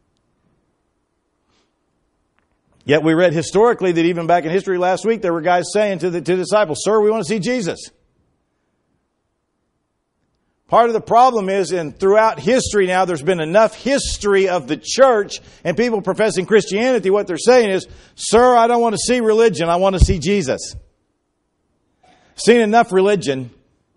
Yet we read historically that even back in history last week, there were guys saying to the disciples, "Sir, we want to see Jesus." Part of the problem is, and throughout history now, there's been enough history of the church and people professing Christianity. What they're saying is, "Sir, I don't want to see religion. I want to see Jesus." Seen enough religion.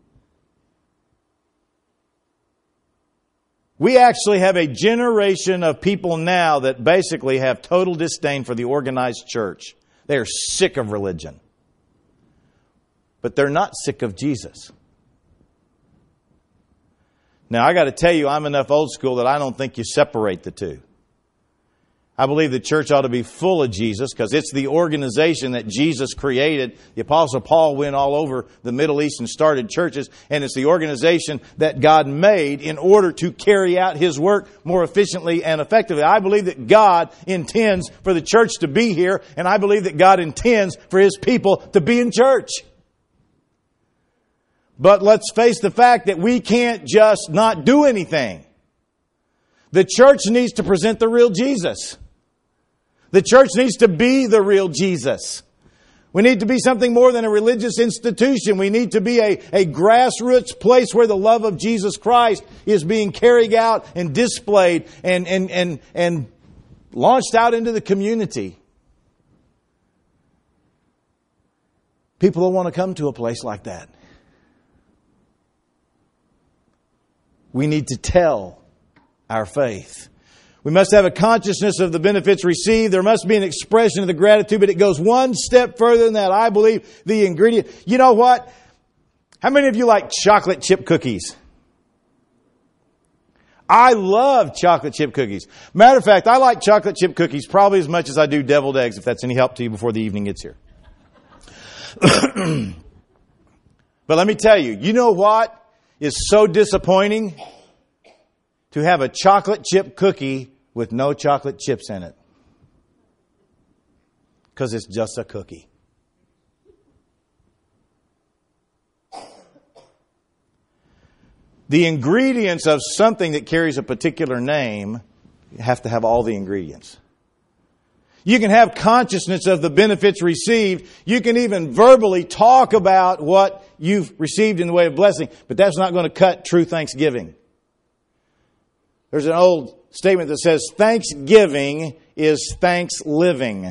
We actually have a generation of people now that basically have total disdain for the organized church. They are sick of religion. But they're not sick of Jesus. Now, I got to tell you, I'm enough old school that I don't think you separate the two. I believe the church ought to be full of Jesus because it's the organization that Jesus created. The Apostle Paul went all over the Middle East and started churches, and it's the organization that God made in order to carry out His work more efficiently and effectively. I believe that God intends for the church to be here, and I believe that God intends for His people to be in church. But let's face the fact that we can't just not do anything. The church needs to present the real Jesus. The church needs to be the real Jesus. We need to be something more than a religious institution. We need to be a grassroots place where the love of Jesus Christ is being carried out and displayed and launched out into the community. People don't want to come to a place like that. We need to tell our faith. We must have a consciousness of the benefits received. There must be an expression of the gratitude, but it goes one step further than that. I believe the ingredient. You know what? How many of you like chocolate chip cookies? I love chocolate chip cookies. Matter of fact, I like chocolate chip cookies probably as much as I do deviled eggs, if that's any help to you before the evening gets here. But let me tell you, you know what is so disappointing? To have a chocolate chip cookie with no chocolate chips in it. Because it's just a cookie. The ingredients of something that carries a particular name have to have all the ingredients. You can have consciousness of the benefits received. You can even verbally talk about what you've received in the way of blessing. But that's not going to cut true thanksgiving. There's an old statement that says, thanksgiving is thanks living.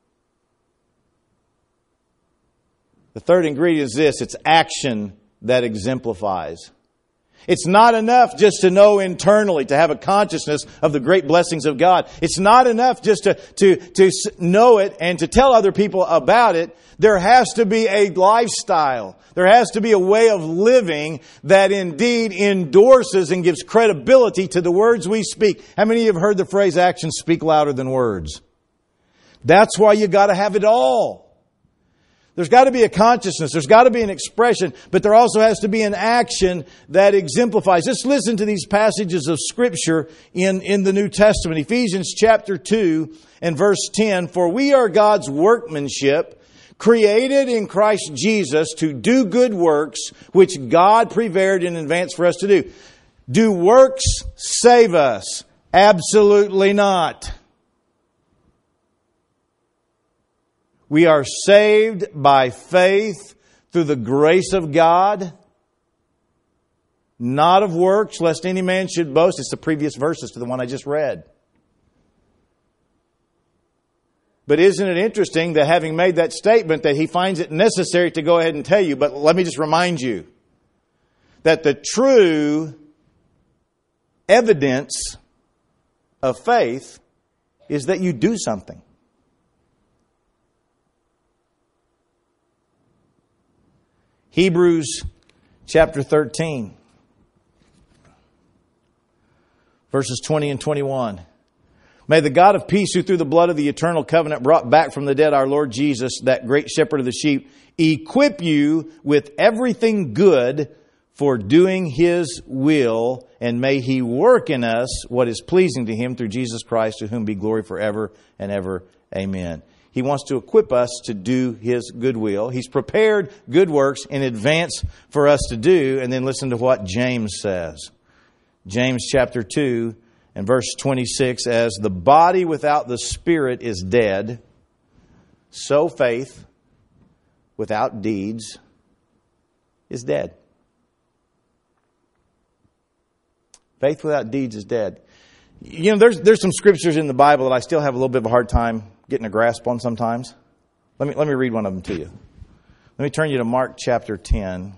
The third ingredient is this, it's action that exemplifies. It's not enough just to know internally, to have a consciousness of the great blessings of God. It's not enough just to know it and to tell other people about it. There has to be a lifestyle. There has to be a way of living that indeed endorses and gives credibility to the words we speak. How many of you have heard the phrase, actions speak louder than words? That's why you got to have it all. There's got to be a consciousness. There's got to be an expression, but there also has to be an action that exemplifies. Just listen to these passages of Scripture in the New Testament. Ephesians chapter 2 and verse 10. For we are God's workmanship, created in Christ Jesus to do good works, which God prepared in advance for us to do. Do works save us? Absolutely not. We are saved by faith through the grace of God, not of works, lest any man should boast. It's the previous verses to the one I just read. But isn't it interesting that having made that statement that he finds it necessary to go ahead and tell you, but let me just remind you that the true evidence of faith is that you do something. Hebrews chapter 13, verses 20 and 21. May the God of peace, who through the blood of the eternal covenant brought back from the dead our Lord Jesus, that great shepherd of the sheep, equip you with everything good for doing His will, and may He work in us what is pleasing to Him through Jesus Christ, to whom be glory forever and ever. Amen. He wants to equip us to do His good will. He's prepared good works in advance for us to do. And then listen to what James says. James chapter 2 and verse 26, as the body without the spirit is dead, so faith without deeds is dead. Faith without deeds is dead. You know, there's some scriptures in the Bible that I still have a little bit of a hard time getting a grasp on sometimes. Let me read one of them to you. Let me turn you to Mark chapter 10.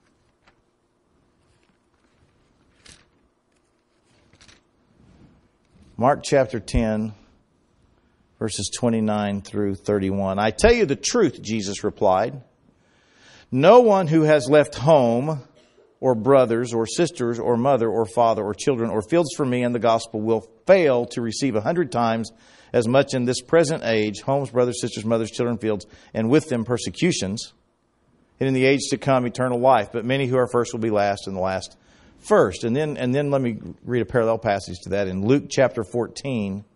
Mark chapter 10, verses 29 through 31. I tell you the truth, Jesus replied. No one who has left home or brothers or sisters or mother or father or children or fields for me and the gospel will fail to receive 100 times as much in this present age, homes, brothers, sisters, mothers, children, fields, and with them persecutions, and in the age to come eternal life. But many who are first will be last, and the last first. And then let me read a parallel passage to that in Luke chapter 14,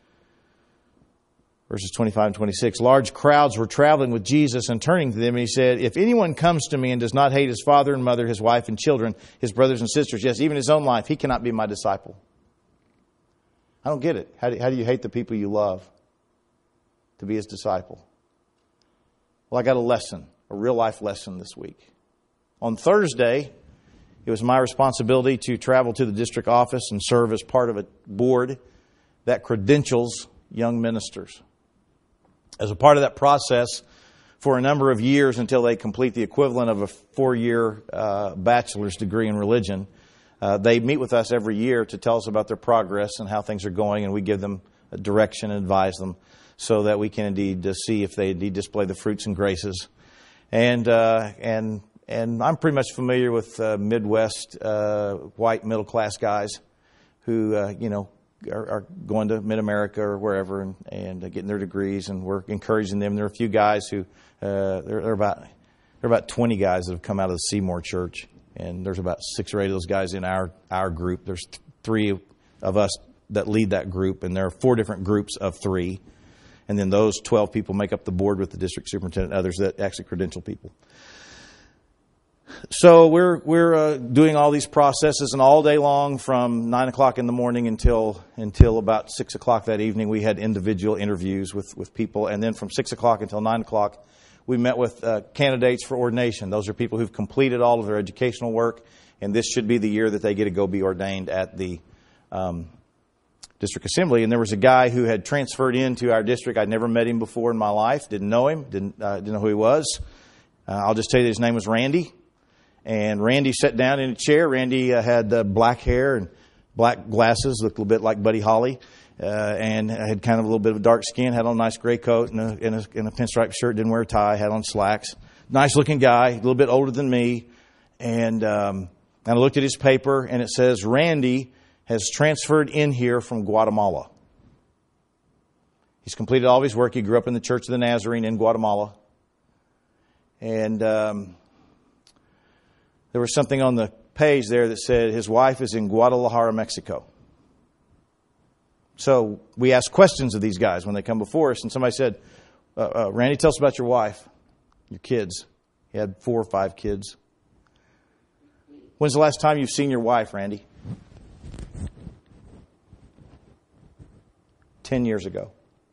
verses 25 and 26. Large crowds were traveling with Jesus, and turning to them, and He said, if anyone comes to me and does not hate his father and mother, his wife and children, his brothers and sisters, yes, even his own life, he cannot be my disciple. I don't get it. How do you hate the people you love to be His disciple? Well, I got a lesson, a real life lesson this week. On Thursday, it was my responsibility to travel to the district office and serve as part of a board that credentials young ministers. As a part of that process, for a number of years until they complete the equivalent of a 4-year bachelor's degree in religion, they meet with us every year to tell us about their progress and how things are going, and we give them a direction and advise them so that we can indeed see if they indeed display the fruits and graces. And I'm pretty much familiar with Midwest white middle class guys who are going to Mid-America or wherever and getting their degrees, and we're encouraging them. There are a few guys who there are about 20 guys that have come out of the Seymour Church, and there's about 6 or 8 of those guys in our group. There's 3 of us that lead that group, and there are 4 different groups of 3, and then those 12 people make up the board with the district superintendent and others that actually credential people. So we're doing all these processes, and all day long from 9 o'clock in the morning until about 6 o'clock that evening, we had individual interviews with people. And then from 6 o'clock until 9 o'clock, we met with candidates for ordination. Those are people who've completed all of their educational work, and this should be the year that they get to go be ordained at the district assembly. And there was a guy who had transferred into our district. I'd never met him before in my life, didn't know him, didn't know who he was. I'll just tell you that his name was Randy. And Randy sat down in a chair. Randy had black hair and black glasses, looked a little bit like Buddy Holly, and had kind of a little bit of dark skin, had on a nice gray coat and a pinstripe shirt, didn't wear a tie, had on slacks. Nice looking guy, a little bit older than me. And I looked at his paper, and it says, Randy has transferred in here from Guatemala. He's completed all of his work. He grew up in the Church of the Nazarene in Guatemala. And there was something on the page there that said his wife is in Guadalajara, Mexico. So we asked questions of these guys when they come before us, and somebody said, Randy, tell us about your wife, your kids. He had 4 or 5 kids. When's the last time you've seen your wife, Randy? 10 years ago.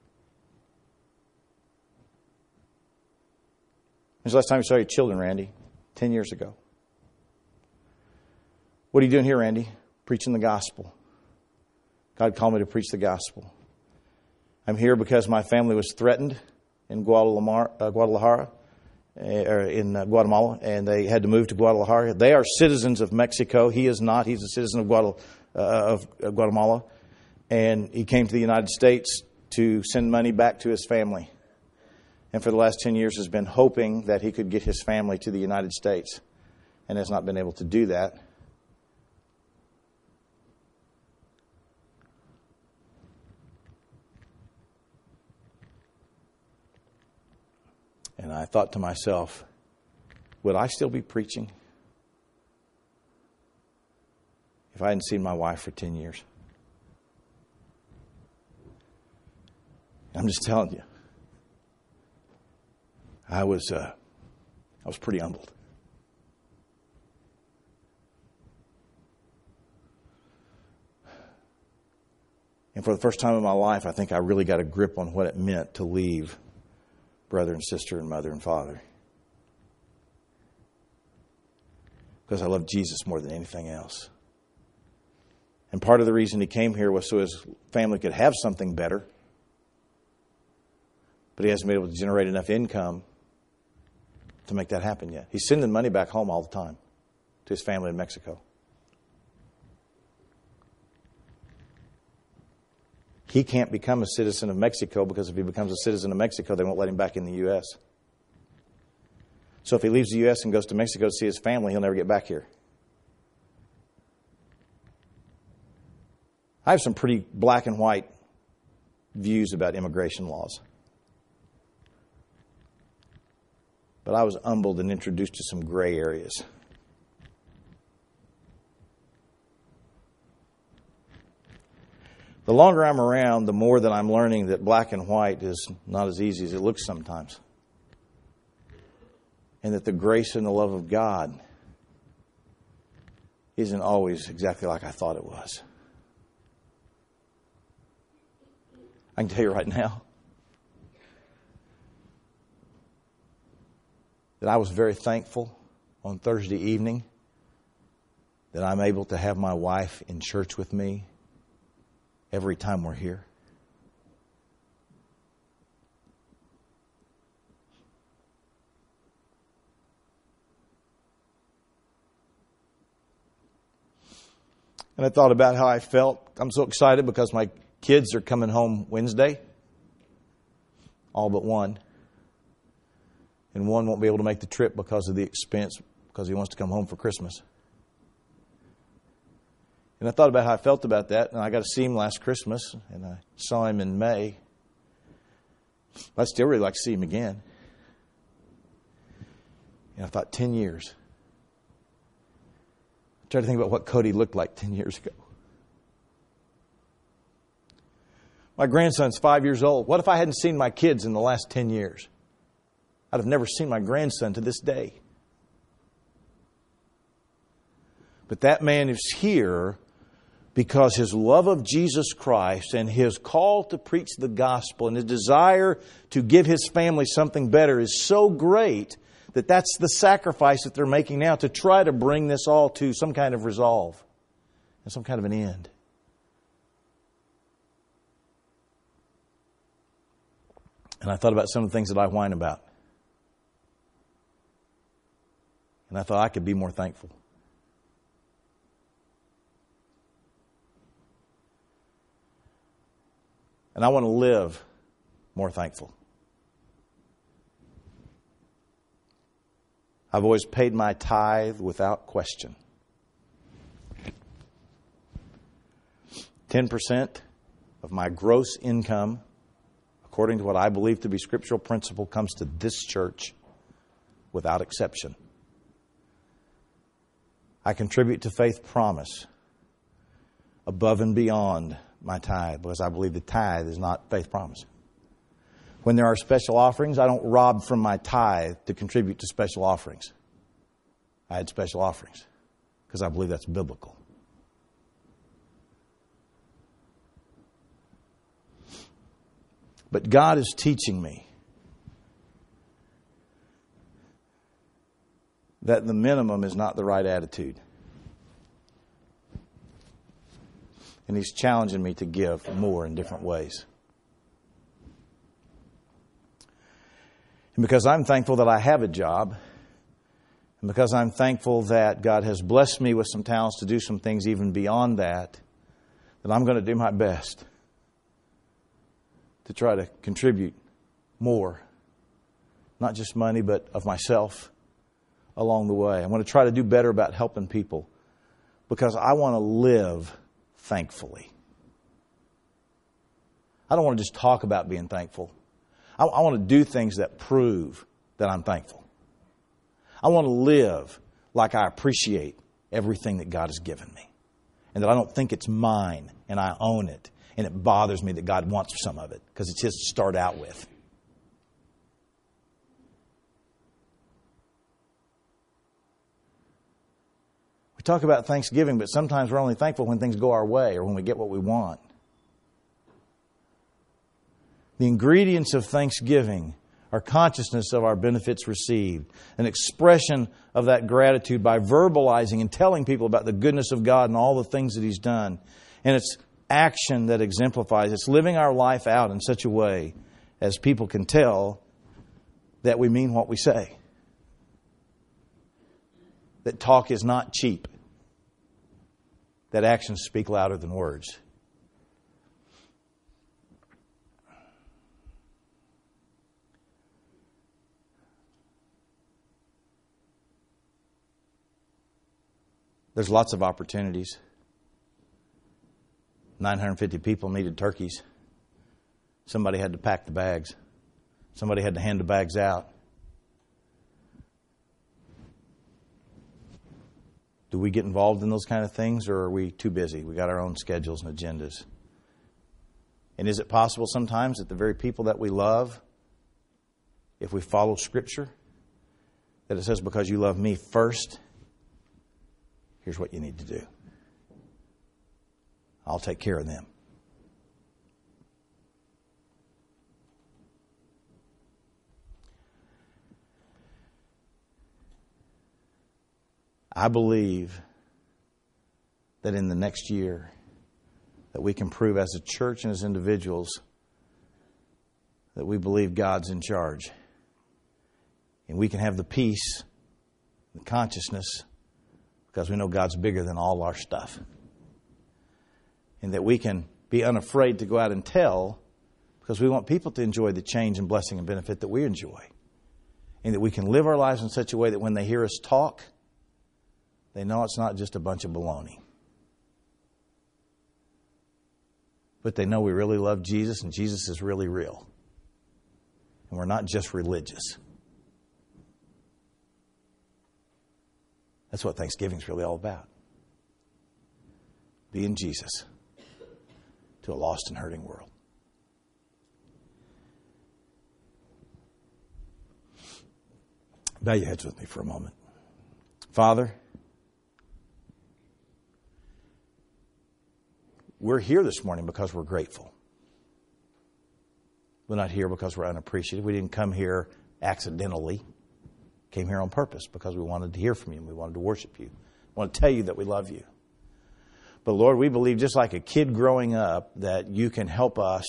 When's the last time you saw your children, Randy? 10 years ago. What are you doing here, Randy? Preaching the gospel. God called me to preach the gospel. I'm here because my family was threatened in Guadalajara, in Guatemala, and they had to move to Guadalajara. They are citizens of Mexico. He is not. He's a citizen of Guatemala. And he came to the United States to send money back to his family. And for the last 10 years has been hoping that he could get his family to the United States, and has not been able to do that. And I thought to myself, would I still be preaching if I hadn't seen my wife for 10 years? I'm just telling you, I was pretty humbled. And for the first time in my life, I think I really got a grip on what it meant to leave brother and sister and mother and father. Because I love Jesus more than anything else. And part of the reason he came here was so his family could have something better. But he hasn't been able to generate enough income to make that happen yet. He's sending money back home all the time to his family in Mexico. He can't become a citizen of Mexico because if he becomes a citizen of Mexico, they won't let him back in the U.S. So if he leaves the U.S. and goes to Mexico to see his family, he'll never get back here. I have some pretty black and white views about immigration laws. But I was humbled and introduced to some gray areas. The longer I'm around, the more that I'm learning that black and white is not as easy as it looks sometimes. And that the grace and the love of God isn't always exactly like I thought it was. I can tell you right now that I was very thankful on Thursday evening that I'm able to have my wife in church with me every time we're here. And I thought about how I felt. I'm so excited because my kids are coming home Wednesday. All but one. And one won't be able to make the trip because of the expense, because he wants to come home for Christmas. And I thought about how I felt about that, and I got to see him last Christmas, and I saw him in May. I'd still really like to see him again. And I thought, 10 years. I tried to think about what Cody looked like 10 years ago. My grandson's 5 years old. What if I hadn't seen my kids in the last 10 years? I'd have never seen my grandson to this day. But that man is here because his love of Jesus Christ and his call to preach the gospel and his desire to give his family something better is so great that that's the sacrifice that they're making now to try to bring this all to some kind of resolve and some kind of an end. And I thought about some of the things that I whine about. And I thought I could be more thankful. And I want to live more thankful. I've always paid my tithe without question. 10% of my gross income, according to what I believe to be scriptural principle, comes to this church without exception. I contribute to Faith Promise above and beyond my tithe because I believe the tithe is not Faith Promise. When there are special offerings, I don't rob from my tithe to contribute to special offerings. I had special offerings because I believe that's biblical. But God is teaching me that the minimum is not the right attitude. And He's challenging me to give more in different ways. And because I'm thankful that I have a job, and because I'm thankful that God has blessed me with some talents to do some things even beyond that, that I'm going to do my best to try to contribute more, not just money, but of myself along the way. I want to try to do better about helping people because I want to live thankfully. I don't want to just talk about being thankful. I want to do things that prove that I'm thankful. I want to live like I appreciate everything that God has given me and that I don't think it's mine and I own it and it bothers me that God wants some of it because it's His to start out with. We talk about Thanksgiving, but sometimes we're only thankful when things go our way or when we get what we want. The ingredients of thanksgiving are consciousness of our benefits received, an expression of that gratitude by verbalizing and telling people about the goodness of God and all the things that He's done. And it's action that exemplifies. It's living our life out in such a way as people can tell that we mean what we say. That talk is not cheap. That actions speak louder than words. There's lots of opportunities. 950 people needed turkeys. Somebody had to pack the bags. Somebody had to hand the bags out. Do we get involved in those kind of things, or are we too busy? We got our own schedules and agendas. And is it possible sometimes that the very people that we love, if we follow Scripture, that it says, because you love me first, here's what you need to do. I'll take care of them. I believe that in the next year that we can prove as a church and as individuals that we believe God's in charge. And we can have the peace, the consciousness, because we know God's bigger than all our stuff. And that we can be unafraid to go out and tell because we want people to enjoy the change and blessing and benefit that we enjoy. And that we can live our lives in such a way that when they hear us talk, they know it's not just a bunch of baloney. But they know we really love Jesus and Jesus is really real. And we're not just religious. That's what Thanksgiving is really all about. Being Jesus to a lost and hurting world. Bow your heads with me for a moment. Father, we're here this morning because we're grateful. We're not here because we're unappreciative. We didn't come here accidentally. Came here on purpose because we wanted to hear from you and we wanted to worship you. We want to tell you that we love you. But Lord, we believe just like a kid growing up that you can help us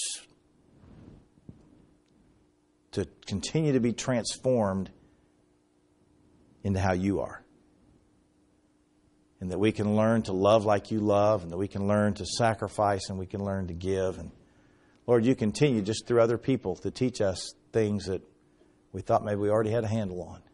to continue to be transformed into how you are. And that we can learn to love like you love and that we can learn to sacrifice and we can learn to give. And Lord, you continue just through other people to teach us things that we thought maybe we already had a handle on.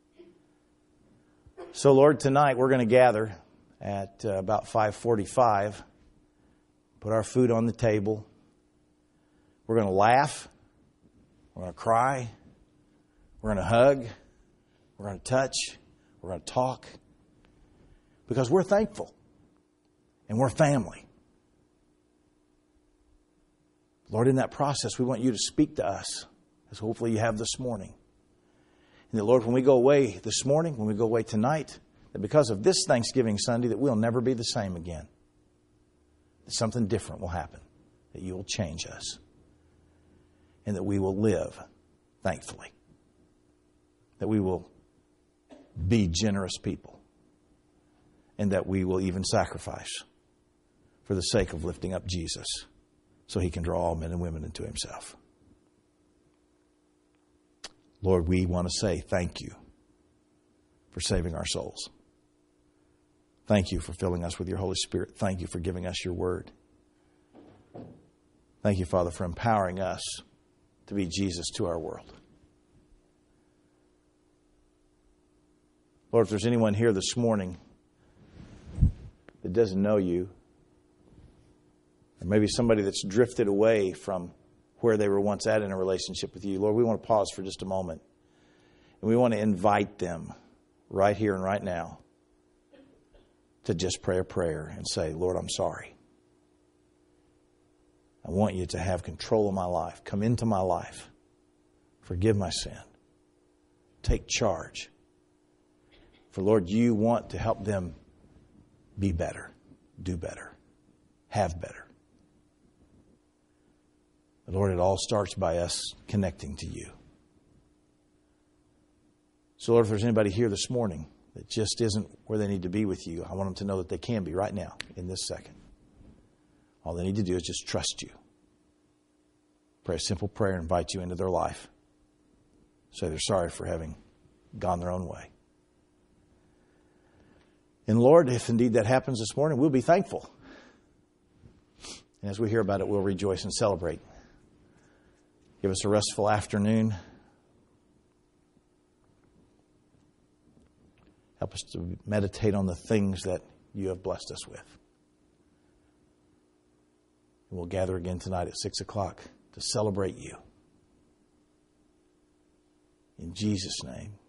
So Lord, tonight we're going to gather at about 5:45, put our food on the table. We're going to laugh. We're going to cry. We're going to hug. We're going to touch. We're going to talk. Because we're thankful. And we're family. Lord, in that process, we want you to speak to us, as hopefully you have this morning. And that, Lord, when we go away this morning, when we go away tonight, that because of this Thanksgiving Sunday, that we'll never be the same again. That something different will happen. That you will change us. And that we will live thankfully. That we will be generous people. And that we will even sacrifice for the sake of lifting up Jesus so He can draw all men and women into Himself. Lord, we want to say thank you for saving our souls. Thank you for filling us with your Holy Spirit. Thank you for giving us your word. Thank you, Father, for empowering us to be Jesus to our world. Lord, if there's anyone here this morning that doesn't know you, or maybe somebody that's drifted away from where they were once at in a relationship with you, Lord, we want to pause for just a moment. And we want to invite them right here and right now to just pray a prayer and say, Lord, I'm sorry. I want you to have control of my life. Come into my life. Forgive my sin. Take charge. For, Lord, you want to help them be better, do better, have better. But Lord, it all starts by us connecting to you. So, Lord, if there's anybody here this morning that just isn't where they need to be with you, I want them to know that they can be right now, in this second. All they need to do is just trust you. Pray a simple prayer and invite you into their life. Say they're sorry for having gone their own way. And Lord, if indeed that happens this morning, we'll be thankful. And as we hear about it, we'll rejoice and celebrate. Give us a restful afternoon. Help us to meditate on the things that you have blessed us with. And we'll gather again tonight at 6 o'clock to celebrate you. In Jesus' name.